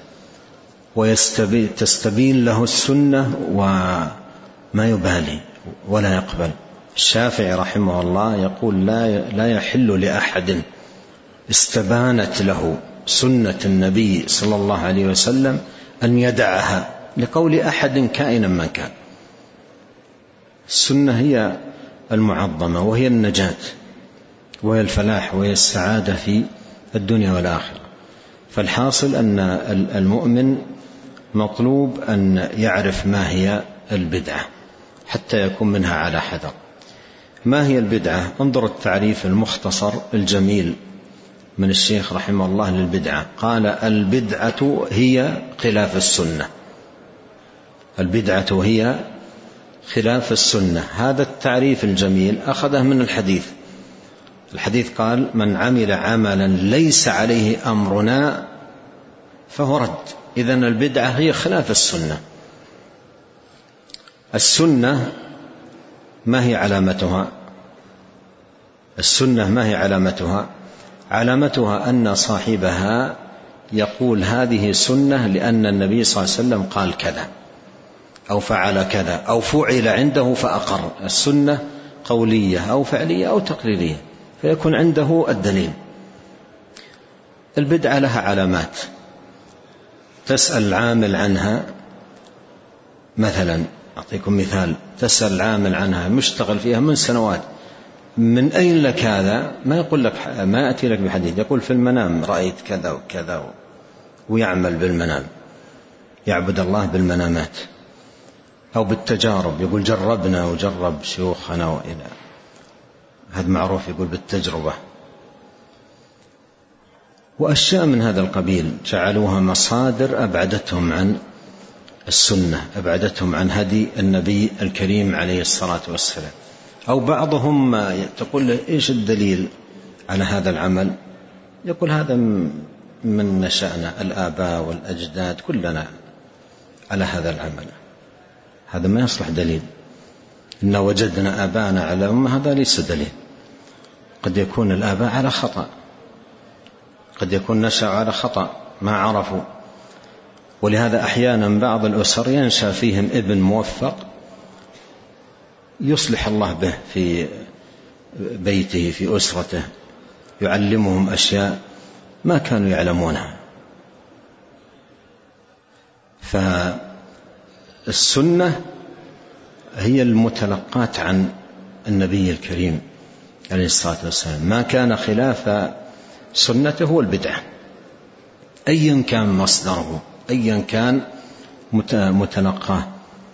وتستبين له السنة وما يبالي ولا يقبل. الشافعي رحمه الله يقول: لا لا يحل لأحد استبانت له سنة النبي صلى الله عليه وسلم أن يدعها لقول أحد كائنا من كان. السنة هي المعظمة، وهي النجاة، وهي الفلاح، وهي السعادة في الدنيا والآخرة. فالحاصل أن المؤمن مطلوب أن يعرف ما هي البدعة حتى يكون منها على حذر. ما هي البدعة؟ انظر التعريف المختصر الجميل من الشيخ رحمه الله للبدعة. قال: البدعة هي خلاف السنة. البدعة هي خلاف السنة. هذا التعريف الجميل أخذه من الحديث. الحديث قال: من عمل عملا ليس عليه أمرنا فهو رد. إذن البدعة هي خلاف السنة. السنة ما هي علامتها؟ السنة ما هي علامتها؟ علامتها أن صاحبها يقول: هذه سنة لأن النبي صلى الله عليه وسلم قال كذا أو فعل كذا أو فعل عنده فأقر. السنة قولية أو فعلية أو تقريرية، فيكون عنده الدليل. البدعة لها علامات، تسأل العامل عنها. مثلا أعطيكم مثال، تسأل العامل عنها مشتغل فيها من سنوات: من أين لك هذا؟ ما يقول لك، ما يأتي لك بحديث، يقول: في المنام رأيت كذا وكذا، ويعمل بالمنام، يعبد الله بالمنامات. أو بالتجارب، يقول: جربنا وجرب شيوخنا وإلى. هذا معروف، يقول بالتجربة. وأشياء من هذا القبيل جعلوها مصادر أبعدتهم عن السنة، أبعدتهم عن هدي النبي الكريم عليه الصلاة والسلام. أو بعضهم تقول له: إيش الدليل على هذا العمل؟ يقول: هذا من نشأنا، الآباء والأجداد كلنا على هذا العمل. هذا ما يصلح دليل. إن وجدنا آباءنا على أمة، هذا ليس دليل. قد يكون الآباء على خطأ، قد يكون نشأ على خطأ ما عرفوا. ولهذا أحيانا بعض الأسر ينشأ فيهم ابن موفق يصلح الله به في بيته في أسرته، يعلمهم أشياء ما كانوا يعلمونها. فالسنة هي المتلقاة عن النبي الكريم عليه الصلاة والسلام. ما كان خلاف سنته هو البدعة، أيا كان مصدره، أيا كان متلقاه.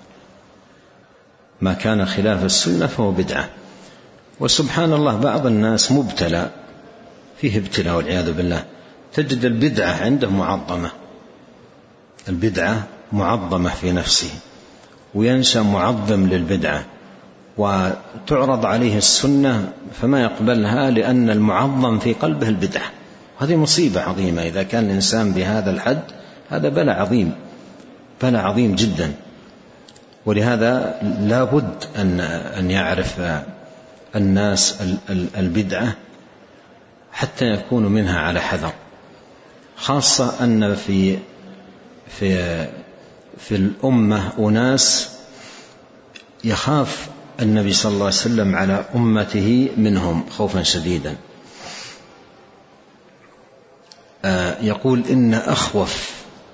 ما كان خلاف السنة فهو بدعة. وسبحان الله، بعض الناس مبتلى فيه ابتلاء والعياذ بالله، تجد البدعة عنده معظمة، البدعة معظمة في نفسه، وينشأ معظم للبدعة، وتعرض عليه السنة فما يقبلها لأن المعظم في قلبه البدعة. هذه مصيبة عظيمة. إذا كان الإنسان بهذا الحد، هذا بلاء عظيم، بلاء عظيم جدا. ولهذا لا بد أن أن يعرف الناس البدعة حتى يكونوا منها على حذر، خاصة أن في في في الأمة أناس يخاف النبي صلى الله عليه وسلم على أمته منهم خوفا شديدا. يقول: إن أخوف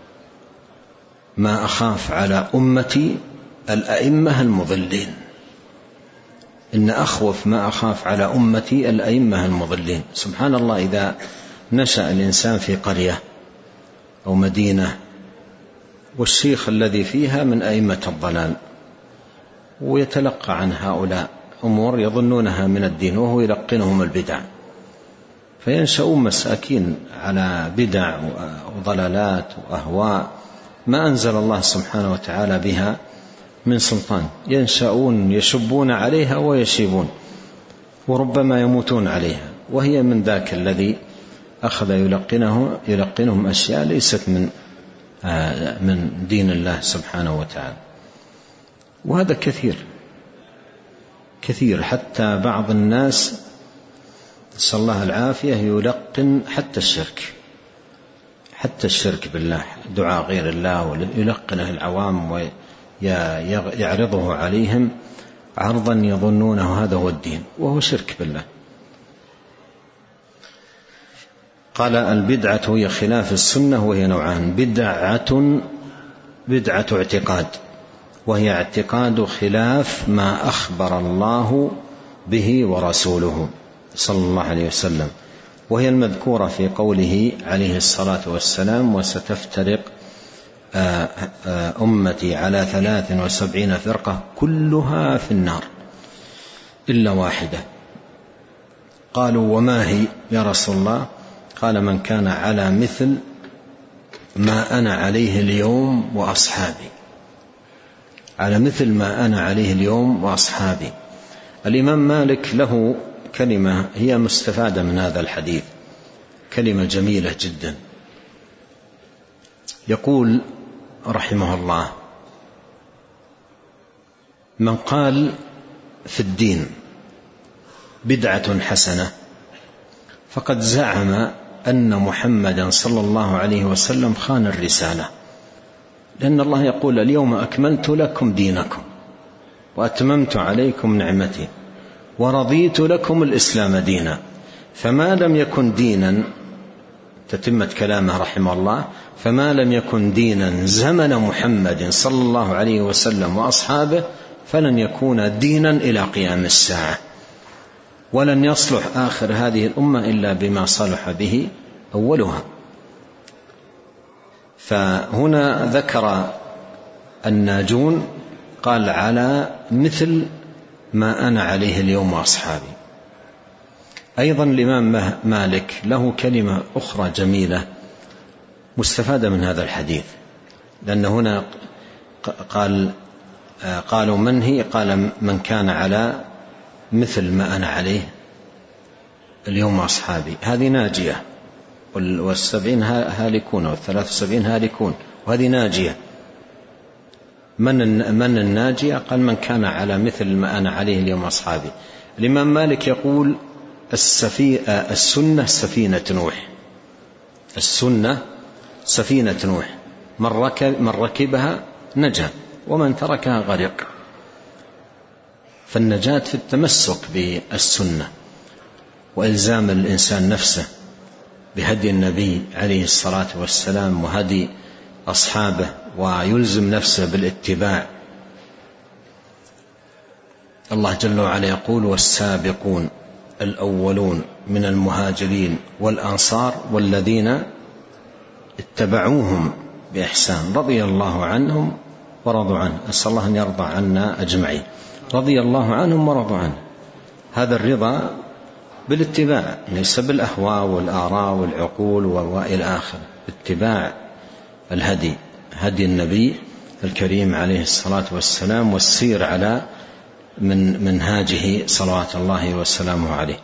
ما أخاف على أمتي الأئمة المضلين. إن أخوف ما أخاف على أمتي الأئمة المضلين. سبحان الله، إذا نشأ الإنسان في قرية أو مدينة والشيخ الذي فيها من أئمة الضلال، ويتلقى عن هؤلاء أمور يظنونها من الدين وهو يلقنهم البدع، فينشأون مساكين على بدع وضلالات وأهواء ما أنزل الله سبحانه وتعالى بها من سلطان، ينشأون يشبون عليها ويشيبون وربما يموتون عليها، وهي من ذاك الذي أخذ يلقنه يلقنهم أشياء ليست من من دين الله سبحانه وتعالى. وهذا كثير كثير، حتى بعض الناس نسأل الله العافية يلقن حتى الشرك حتى الشرك بالله، دعاء غير الله، يلقنه العوام ويعرضه عليهم عرضا يظنونه هذا هو الدين وهو شرك بالله. قال البدعة هي خلاف السنة، وهي نوعان: بدعة بدعة اعتقاد، وهي اعتقاد خلاف ما أخبر الله به ورسوله صلى الله عليه وسلم، وهي المذكورة في قوله عليه الصلاة والسلام: وستفترق أمتي على ثلاث وسبعين فرقة كلها في النار إلا واحدة. قالوا: وما هي يا رسول الله؟ قال: من كان على مثل ما أنا عليه اليوم وأصحابي، على مثل ما أنا عليه اليوم وأصحابي. الإمام مالك له كلمة هي مستفادة من هذا الحديث، كلمة جميلة جدا. يقول رحمه الله: من قال في الدين بدعة حسنة فقد زعم أن محمدا صلى الله عليه وسلم خان الرسالة، لأن الله يقول: اليوم أكملت لكم دينكم وأتممت عليكم نعمتي ورضيت لكم الإسلام دينا. فما لم يكن دينا، تتمة كلامه رحمه الله، فما لم يكن دينا زمن محمد صلى الله عليه وسلم وأصحابه فلن يكون دينا إلى قيام الساعة، ولن يصلح آخر هذه الأمة إلا بما صلح به أولها. فهنا ذكر الناجون قال: على مثل ما أنا عليه اليوم وأصحابي. أيضا الإمام مالك له كلمة أخرى جميلة مستفادة من هذا الحديث، لأن هنا قال قالوا: من هي؟ قال: من كان على مثل ما أنا عليه اليوم أصحابي. هذه ناجية، والسبعين هالكون والثلاث وسبعين هالكون، وهذه ناجية. من من الناجية؟ قال: من كان على مثل ما أنا عليه اليوم أصحابي. الإمام مالك يقول: السنة سفينة نوح، السنة سفينة نوح، من ركب من ركبها نجا ومن تركها غرق. فالنجاة في التمسك بالسنة وإلزام الإنسان نفسه بهدي النبي عليه الصلاة والسلام وهدي أصحابه، ويلزم نفسه بالاتباع. الله جل وعلا يقول: والسابقون الأولون من المهاجرين والأنصار والذين اتبعوهم بإحسان رضي الله عنهم ورضوا عنه. أسأل الله أن يرضى عنا أجمعين. رضي الله عنهم ورضوا عنه، هذا الرضا بالاتباع، ليس بالأهواء والآراء والعقول وإلى آخره، اتباع الهدي، هدي النبي الكريم عليه الصلاة والسلام، والسير على من منهاجه صلوات الله وسلامه عليه.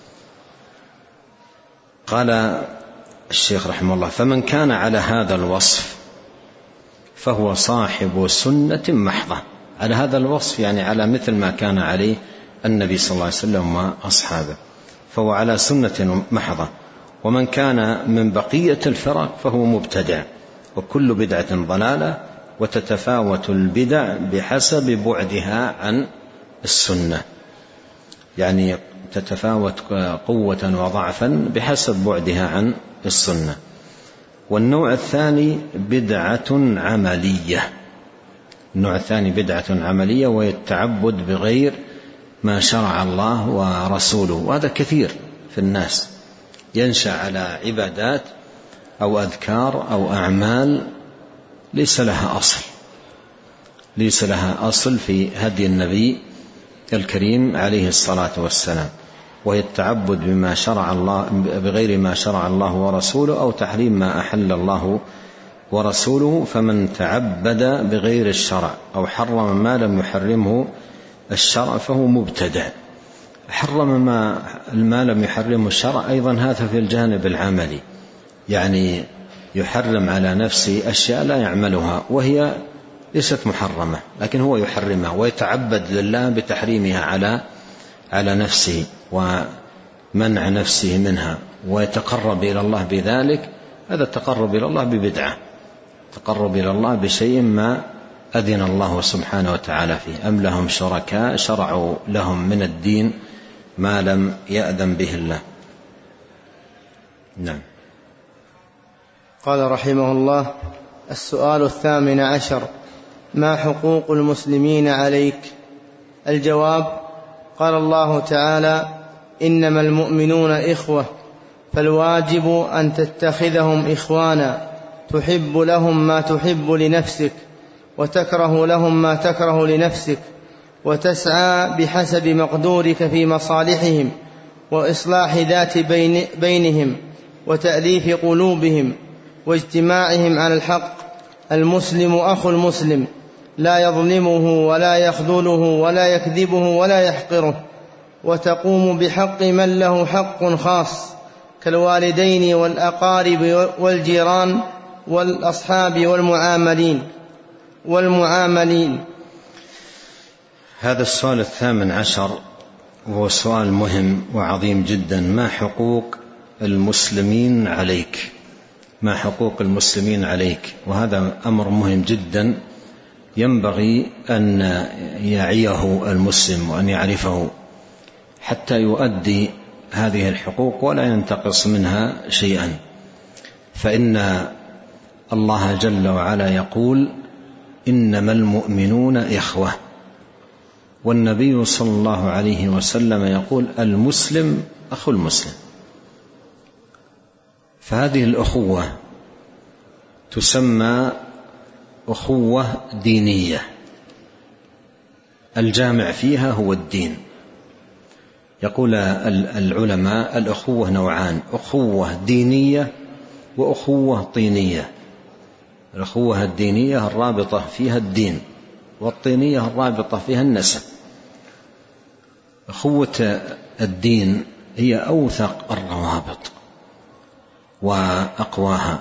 قال الشيخ رحمه الله: فمن كان على هذا الوصف فهو صاحب سنة محضة. على هذا الوصف يعني على مثل ما كان عليه النبي صلى الله عليه وسلم وأصحابه، فهو على سنة محضة. ومن كان من بقية الفرق فهو مبتدع، وكل بدعة ضلالة، وتتفاوت البدع بحسب بعدها عن السنة، يعني تتفاوت قوة وضعفا بحسب بعدها عن السنة. والنوع الثاني بدعة عملية، النوع الثاني بدعة عملية، وهي التعبد بغير ما شرع الله ورسوله. وهذا كثير في الناس، ينشأ على عبادات أو أذكار أو أعمال ليس لها أصل ليس لها أصل في هدي النبي الكريم عليه الصلاة والسلام، وهي التعبد بما شرع الله بغير ما شرع الله ورسوله أو تحريم ما أحل الله ورسوله. فمن تعبد بغير الشرع أو حرم ما لم يحرمه الشرع فهو مبتدع. حرم ما, ما لم يحرمه الشرع أيضا هذا في الجانب العملي، يعني يحرم على نفسه أشياء لا يعملها وهي ليست محرمة، لكن هو يحرمها ويتعبد لله بتحريمها على على نفسه ومنع نفسه منها ويتقرب إلى الله بذلك. هذا التقرب إلى الله ببدعة، تقرب إلى الله بشيء ما أذن الله سبحانه وتعالى فيه. أم لهم شركاء شرعوا لهم من الدين ما لم يأذن به الله. نعم. قال رحمه الله: السؤال الثامن عشر: ما حقوق المسلمين عليك؟ الجواب: قال الله تعالى: إنما المؤمنون إخوة، فالواجب أن تتخذهم إخوانا، تحب لهم ما تحب لنفسك، وتكره لهم ما تكره لنفسك، وتسعى بحسب مقدورك في مصالحهم وإصلاح ذات بين بينهم وتأليف قلوبهم واجتماعهم على الحق. المسلم أخو المسلم، لا يظلمه ولا يخذله ولا يكذبه ولا يحقره، وتقوم بحق من له حق خاص كالوالدين والأقارب والجيران والأصحاب والمعاملين والمعاملين. هذا السؤال الثامن عشر وهو سؤال مهم وعظيم جدا: ما حقوق المسلمين عليك؟ ما حقوق المسلمين عليك؟ وهذا أمر مهم جدا ينبغي أن يعيه المسلم وأن يعرفه حتى يؤدي هذه الحقوق ولا ينتقص منها شيئا. فإن الله جل وعلا يقول: إنما المؤمنون إخوة، والنبي صلى الله عليه وسلم يقول: المسلم أخو المسلم. فهذه الأخوة تسمى أخوة دينية، الجامع فيها هو الدين. يقول العلماء: الأخوة نوعان: أخوة دينية وأخوة طينية. الأخوة الدينية الرابطة فيها الدين، والطينية الرابطة فيها النسب. أخوة الدين هي أوثق الروابط وأقواها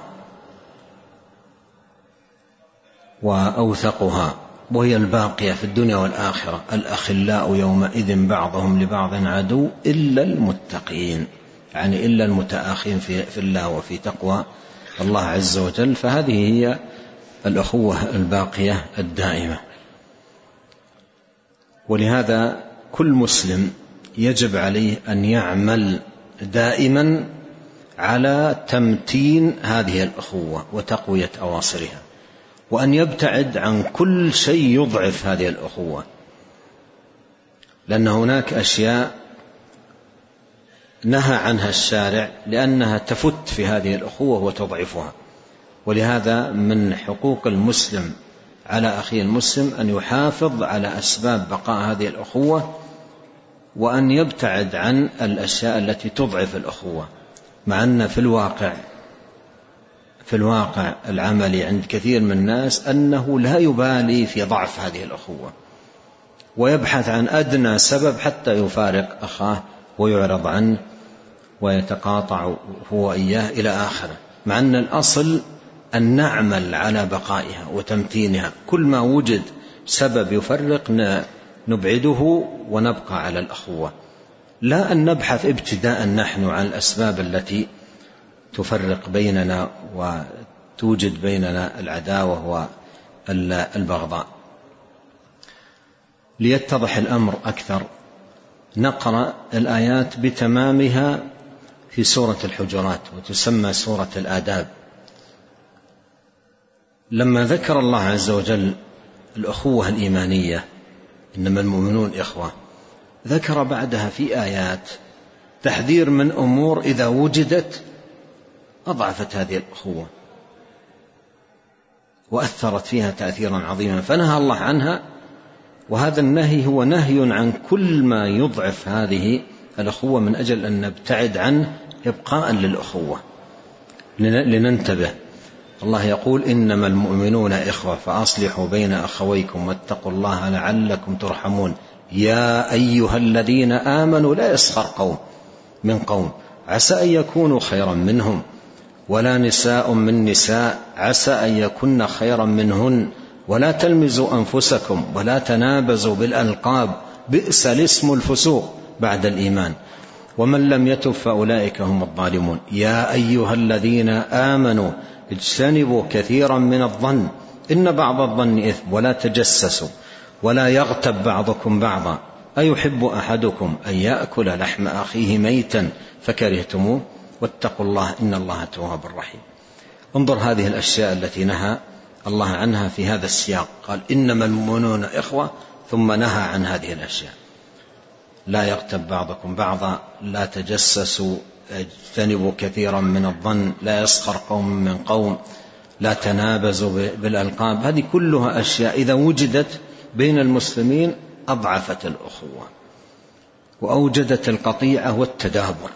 وأوثقها، وهي الباقية في الدنيا والآخرة. الأخلاء يومئذ بعضهم لبعض عدو إلا المتقين، يعني إلا المتآخين في الله وفي تقوى الله عز وجل. فهذه هي الأخوة الباقية الدائمة. ولهذا كل مسلم يجب عليه أن يعمل دائما على تمتين هذه الأخوة وتقوية أواصرها، وأن يبتعد عن كل شيء يضعف هذه الأخوة، لأن هناك أشياء نهى عنها الشارع لأنها تفت في هذه الأخوة وتضعفها. ولهذا من حقوق المسلم على أخيه المسلم أن يحافظ على أسباب بقاء هذه الأخوة، وأن يبتعد عن الأشياء التي تضعف الأخوة. مع أن في الواقع في الواقع العملي عند كثير من الناس أنه لا يبالي في ضعف هذه الأخوة، ويبحث عن أدنى سبب حتى يفارق أخاه ويعرض عنه ويتقاطع هو إياه إلى آخره، مع أن الأصل أن نعمل على بقائها وتمتينها. كل ما وجد سبب يفرق نبعده ونبقى على الأخوة، لا أن نبحث ابتداء نحن عن الأسباب التي تفرق بيننا وتوجد بيننا العداوة والبغضاء. ليتضح الأمر أكثر نقرأ الآيات بتمامها في سورة الحجرات، وتسمى سورة الآداب. لما ذكر الله عز وجل الأخوة الإيمانية، إنما المؤمنون إخوة، ذكر بعدها في آيات تحذير من أمور إذا وجدت أضعفت هذه الأخوة وأثرت فيها تأثيرا عظيما، فنهى الله عنها. وهذا النهي هو نهي عن كل ما يضعف هذه الأخوة من أجل أن نبتعد عنه إبقاء للأخوة. لننتبه، الله يقول إنما المؤمنون إخوة فأصلحوا بين أخويكم واتقوا الله لعلكم ترحمون. يا أيها الذين آمنوا لا يسخر قوم من قوم عسى أن يكونوا خيرا منهم ولا نساء من نساء عسى أن يكن خيرا منهن ولا تلمزوا أنفسكم ولا تنابزوا بالألقاب بئس الاسم الفسوق بعد الإيمان ومن لم يتب فأولئك هم الظالمون. يا أيها الذين آمنوا اجتنبوا كثيرا من الظن إن بعض الظن إثم ولا تجسسوا ولا يغتب بعضكم بعضا أيحب أحدكم أن يأكل لحم أخيه ميتا فكرهتموه واتقوا الله إن الله تواب رحيم. انظر هذه الأشياء التي نهى الله عنها في هذا السياق، قال إنما المؤمنون إخوة ثم نهى عن هذه الأشياء. لا يغتب بعضكم بعضا، لا تجسسوا، اجتنبوا كثيرا من الظن، لا يسخر قوم من قوم، لا تنابزوا بالألقاب. هذه كلها أشياء إذا وجدت بين المسلمين أضعفت الأخوة وأوجدت القطيعة والتدابر.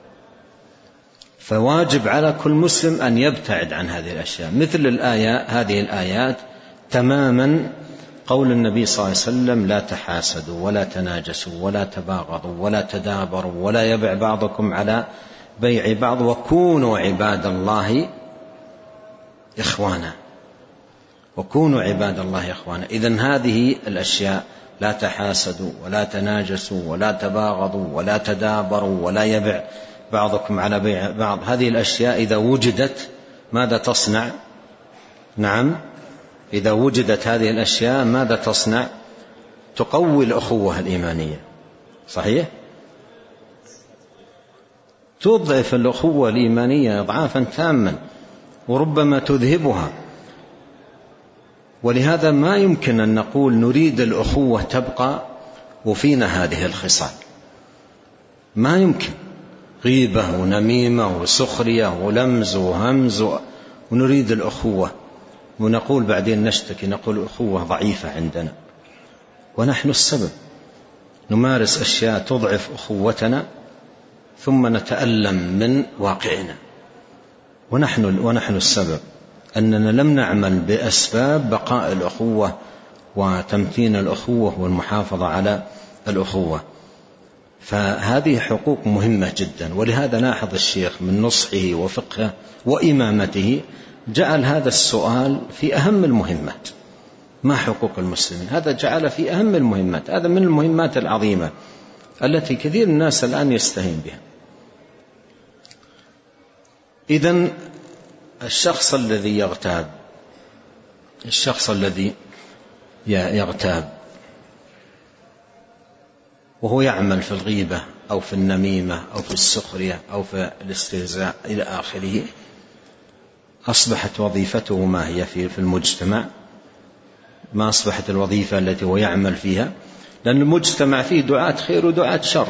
فواجب على كل مسلم أن يبتعد عن هذه الأشياء. مثل الآيات هذه الآيات تماما قول النبي صلى الله عليه وسلم لا تحاسدوا ولا تناجسوا ولا تباغضوا ولا تدابروا ولا يبع بعضكم على بيع بعض وكونوا عباد الله إخوانا وكونوا عباد الله إخوانا. إذن هذه الأشياء لا تحاسدوا ولا تناجسوا ولا تباغضوا ولا تدابروا ولا يبع بعضكم على بيع بعض، هذه الأشياء إذا وجدت ماذا تصنع؟ نعم، إذا وجدت هذه الأشياء ماذا تصنع؟ تقوي الأخوة الإيمانية، صحيح؟ تضعف الأخوة الإيمانية إضعافا تاما وربما تذهبها. ولهذا ما يمكن أن نقول نريد الأخوة تبقى وفينا هذه الخصال، ما يمكن. غيبة ونميمة وسخرية ولمز وهمز ونريد الأخوة ونقول بعدين نشتكي نقول الأخوة ضعيفة عندنا، ونحن السبب. نمارس أشياء تضعف أخوتنا ثم نتألم من واقعنا، ونحن, ونحن السبب أننا لم نعمل بأسباب بقاء الأخوة وتمتين الأخوة والمحافظة على الأخوة. فهذه حقوق مهمة جدا. ولهذا لاحظ الشيخ من نصحه وفقهه وإمامته جعل هذا السؤال في أهم المهمات. ما حقوق المسلمين؟ هذا جعل في أهم المهمات. هذا من المهمات العظيمة التي كثير الناس الآن يستهين بها. إذن الشخص الذي يغتاب الشخص الذي يغتاب وهو يعمل في الغيبة أو في النميمة أو في السخرية أو في الاستهزاء إلى آخره، أصبحت وظيفته ما هي في المجتمع؟ ما أصبحت الوظيفة التي هو يعمل فيها؟ لأن المجتمع فيه دعاة خير ودعاة شر،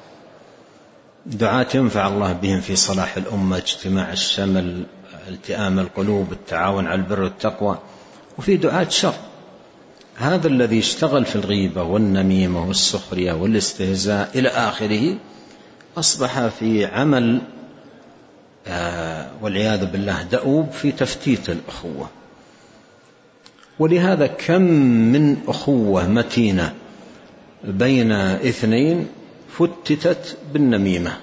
دعاة ينفع الله بهم في صلاح الأمة، اجتماع الشمل، التئام القلوب، التعاون على البر والتقوى، وفي دعاة شر. هذا الذي اشتغل في الغيبة والنميمة والسخرية والاستهزاء إلى آخره أصبح في عمل آه والعياذ بالله دؤوب في تفتيت الأخوة. ولهذا كم من أخوة متينة بين اثنين فتتت بالنميمة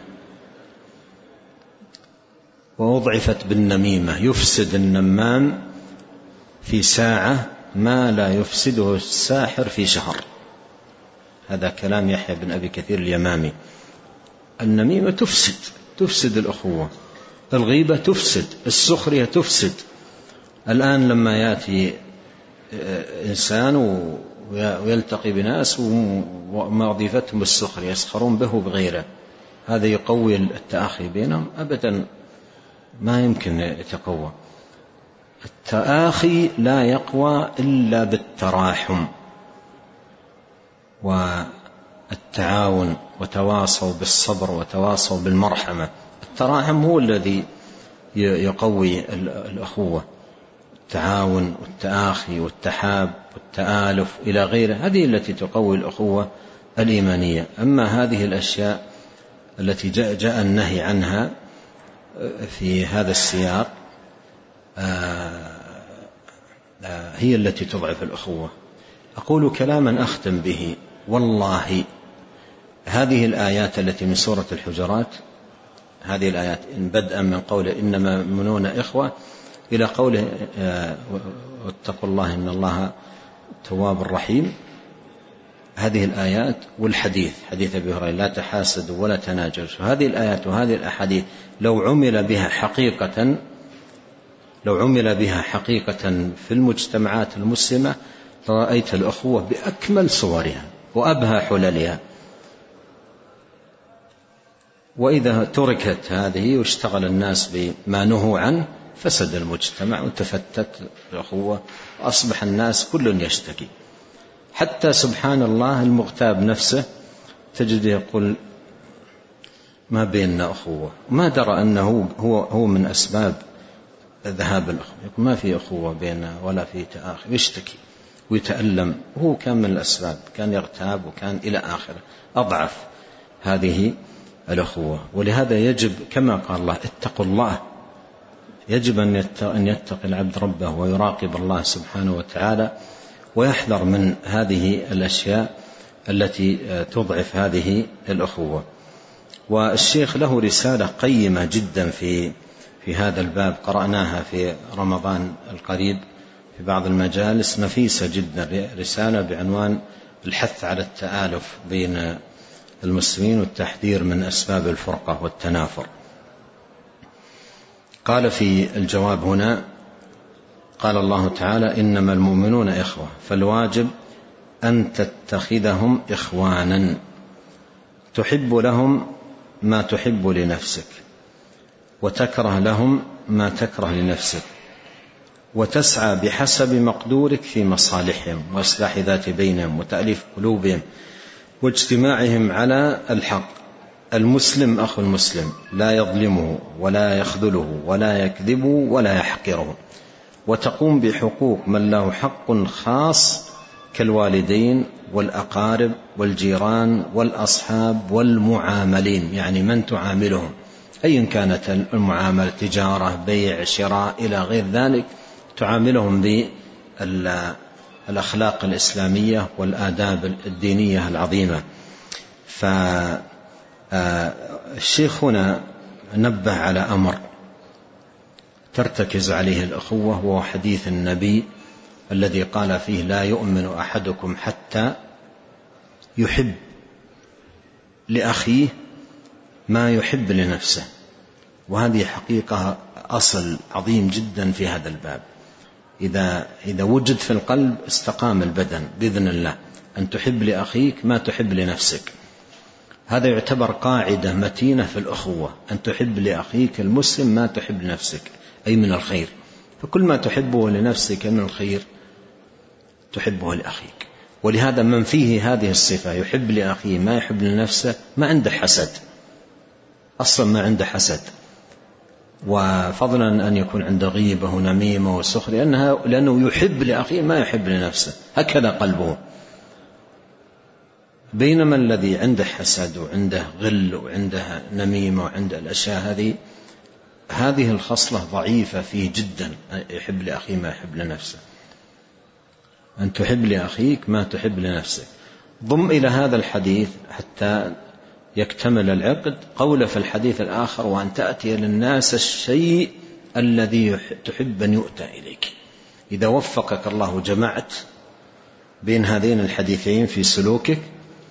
ووضعفت بالنميمة. يفسد النمام في ساعة ما لا يفسده الساحر في شهر. هذا كلام يحيى بن أبي كثير اليمامي. النميمة تفسد تفسد الأخوة، الغيبة تفسد، السخرية تفسد. الآن لما يأتي إنسان ويلتقي بناس وما وظيفتهم السخرية يسخرون به وبغيره، هذا يقوي التآخي بينهم؟ أبدا ما يمكن يتقوى. التآخي لا يقوى إلا بالتراحم والتعاون، وتواصوا بالصبر وتواصوا بالمرحمة. التراحم هو الذي يقوي الأخوة، التعاون والتآخي والتحاب والتآلف إلى غيره، هذه التي تقوي الأخوة الإيمانية. أما هذه الأشياء التي جاء, جاء النهي عنها في هذا السياق هي التي تضعف الأخوة. أقول كلاما أختم به، والله هذه الآيات التي من سورة الحجرات، هذه الآيات بدءا من قول إنما المؤمنون إخوة إلى قوله واتقوا الله إن الله تواب رحيم، هذه الآيات والحديث حديث أبي هريرة لا تحاسدوا ولا تناجشوا، هذه الآيات وهذه الأحاديث لو عمل بها حقيقة لو عمل بها حقيقة في المجتمعات المسلمة رأيت الأخوة بأكمل صورها وأبهى حللها. وإذا تركت هذه واشتغل الناس بما نهوا عنه فسد المجتمع وتفتت الأخوة وأصبح الناس كل يشتكي. حتى سبحان الله المغتاب نفسه تجد يقول ما بيننا أخوة، ما درى أنه هو هو من أسباب ذهاب الأخوة، يقول ما في أخوة بيننا ولا في تآخي، يشتكي ويتألم، وهو كان من الأسباب، كان يغتاب وكان إلى آخره، أضعف هذه الأخوة. ولهذا يجب كما قال الله اتقوا الله، يجب أن يتقي العبد ربه ويراقب الله سبحانه وتعالى ويحذر من هذه الأشياء التي تضعف هذه الأخوة. والشيخ له رسالة قيمة جدا في في هذا الباب، قرأناها في رمضان القريب في بعض المجالس، نفيسة جدا، رسالة بعنوان الحث على التآلف بين المسلمين والتحذير من أسباب الفرقة والتنافر. قال في الجواب هنا، قال الله تعالى إنما المؤمنون إخوة، فالواجب أن تتخذهم إخوانا تحب لهم ما تحب لنفسك وتكره لهم ما تكره لنفسك، وتسعى بحسب مقدورك في مصالحهم وإصلاح ذات بينهم وتأليف قلوبهم واجتماعهم على الحق. المسلم أخو المسلم لا يظلمه ولا يخذله ولا يكذبه ولا يحقره، وتقوم بحقوق من له حق خاص كالوالدين والأقارب والجيران والأصحاب والمعاملين، يعني من تعاملهم أيا كانت المعاملة، تجارة بيع شراء إلى غير ذلك، تعاملهم بالأخلاق الإسلامية والآداب الدينية العظيمة. فالشيخ هنا نبه على أمر ترتكز عليه الأخوة، وهو حديث النبي الذي قال فيه لا يؤمن أحدكم حتى يحب لأخيه ما يحب لنفسه. وهذه حقيقة أصل عظيم جدا في هذا الباب، إذا, إذا وجد في القلب استقام البدن بإذن الله، أن تحب لأخيك ما تحب لنفسك. هذا يعتبر قاعدة متينة في الأخوة، أن تحب لأخيك المسلم ما تحب لنفسك، أي من الخير. فكل ما تحبه لنفسك من الخير تحبه لأخيك. ولهذا من فيه هذه الصفة يحب لأخيه ما يحب لنفسه ما عنده حسد، أصلا ما عنده حسد، وفضلا أن يكون عنده غيبة ونميمة وسخر، لأنها لأنه يحب لأخيه ما يحب لنفسه، هكذا قلبه. بينما الذي عنده حسد وعنده غل وعنده نميمة وعنده الأشياء هذه هذه الخصلة ضعيفة فيه جدا، يحب لأخيه ما يحب لنفسه. أن تحب لأخيك ما تحب لنفسك. ضم إلى هذا الحديث حتى يكتمل العقد قول في الحديث الآخر وأن تأتي للناس الشيء الذي تحب أن يؤتى إليك. إذا وفقك الله جمعت بين هذين الحديثين في سلوكك،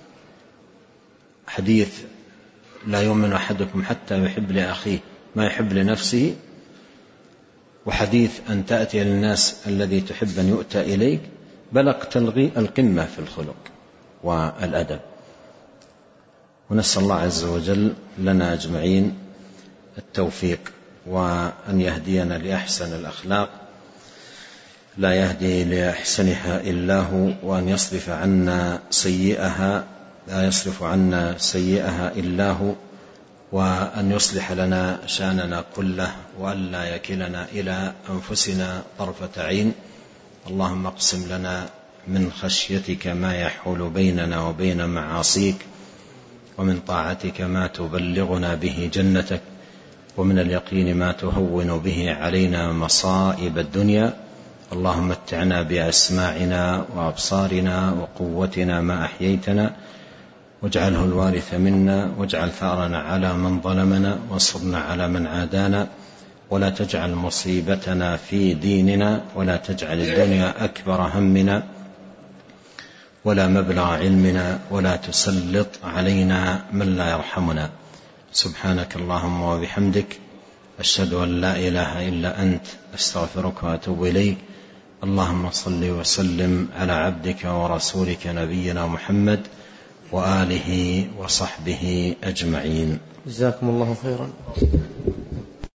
حديث لا يؤمن أحدكم حتى يحب لأخيه ما يحب لنفسه، وحديث أن تأتي للناس الذي تحب أن يؤتى إليك، بلغت القمة في الخلق والأدب. ونسأل الله عز وجل لنا أجمعين التوفيق، وأن يهدينا لأحسن الأخلاق لا يهدي لأحسنها إلا هو، وأن يصرف عنا سيئها لا يصرف عنا سيئها إلا هو، وأن يصلح لنا شأننا كله، وأن لا يكلنا إلى أنفسنا طرفة عين. اللهم اقسم لنا من خشيتك ما يحول بيننا وبين معاصيك، ومن طاعتك ما تبلغنا به جنتك، ومن اليقين ما تهون به علينا مصائب الدنيا. اللهم متعنا بأسماعنا وأبصارنا وقوتنا ما أحييتنا، واجعله الوارث منا، واجعل ثأرنا على من ظلمنا، وانصرنا على من عادانا، ولا تجعل مصيبتنا في ديننا، ولا تجعل الدنيا أكبر همنا ولا مبلغ علمنا، ولا تسلط علينا من لا يرحمنا. سبحانك اللهم وبحمدك، أشهد أن لا إله إلا أنت، أستغفرك وأتوب إليك. اللهم صل وسلم على عبدك ورسولك نبينا محمد وآله وصحبه أجمعين. جزاكم الله خيرا.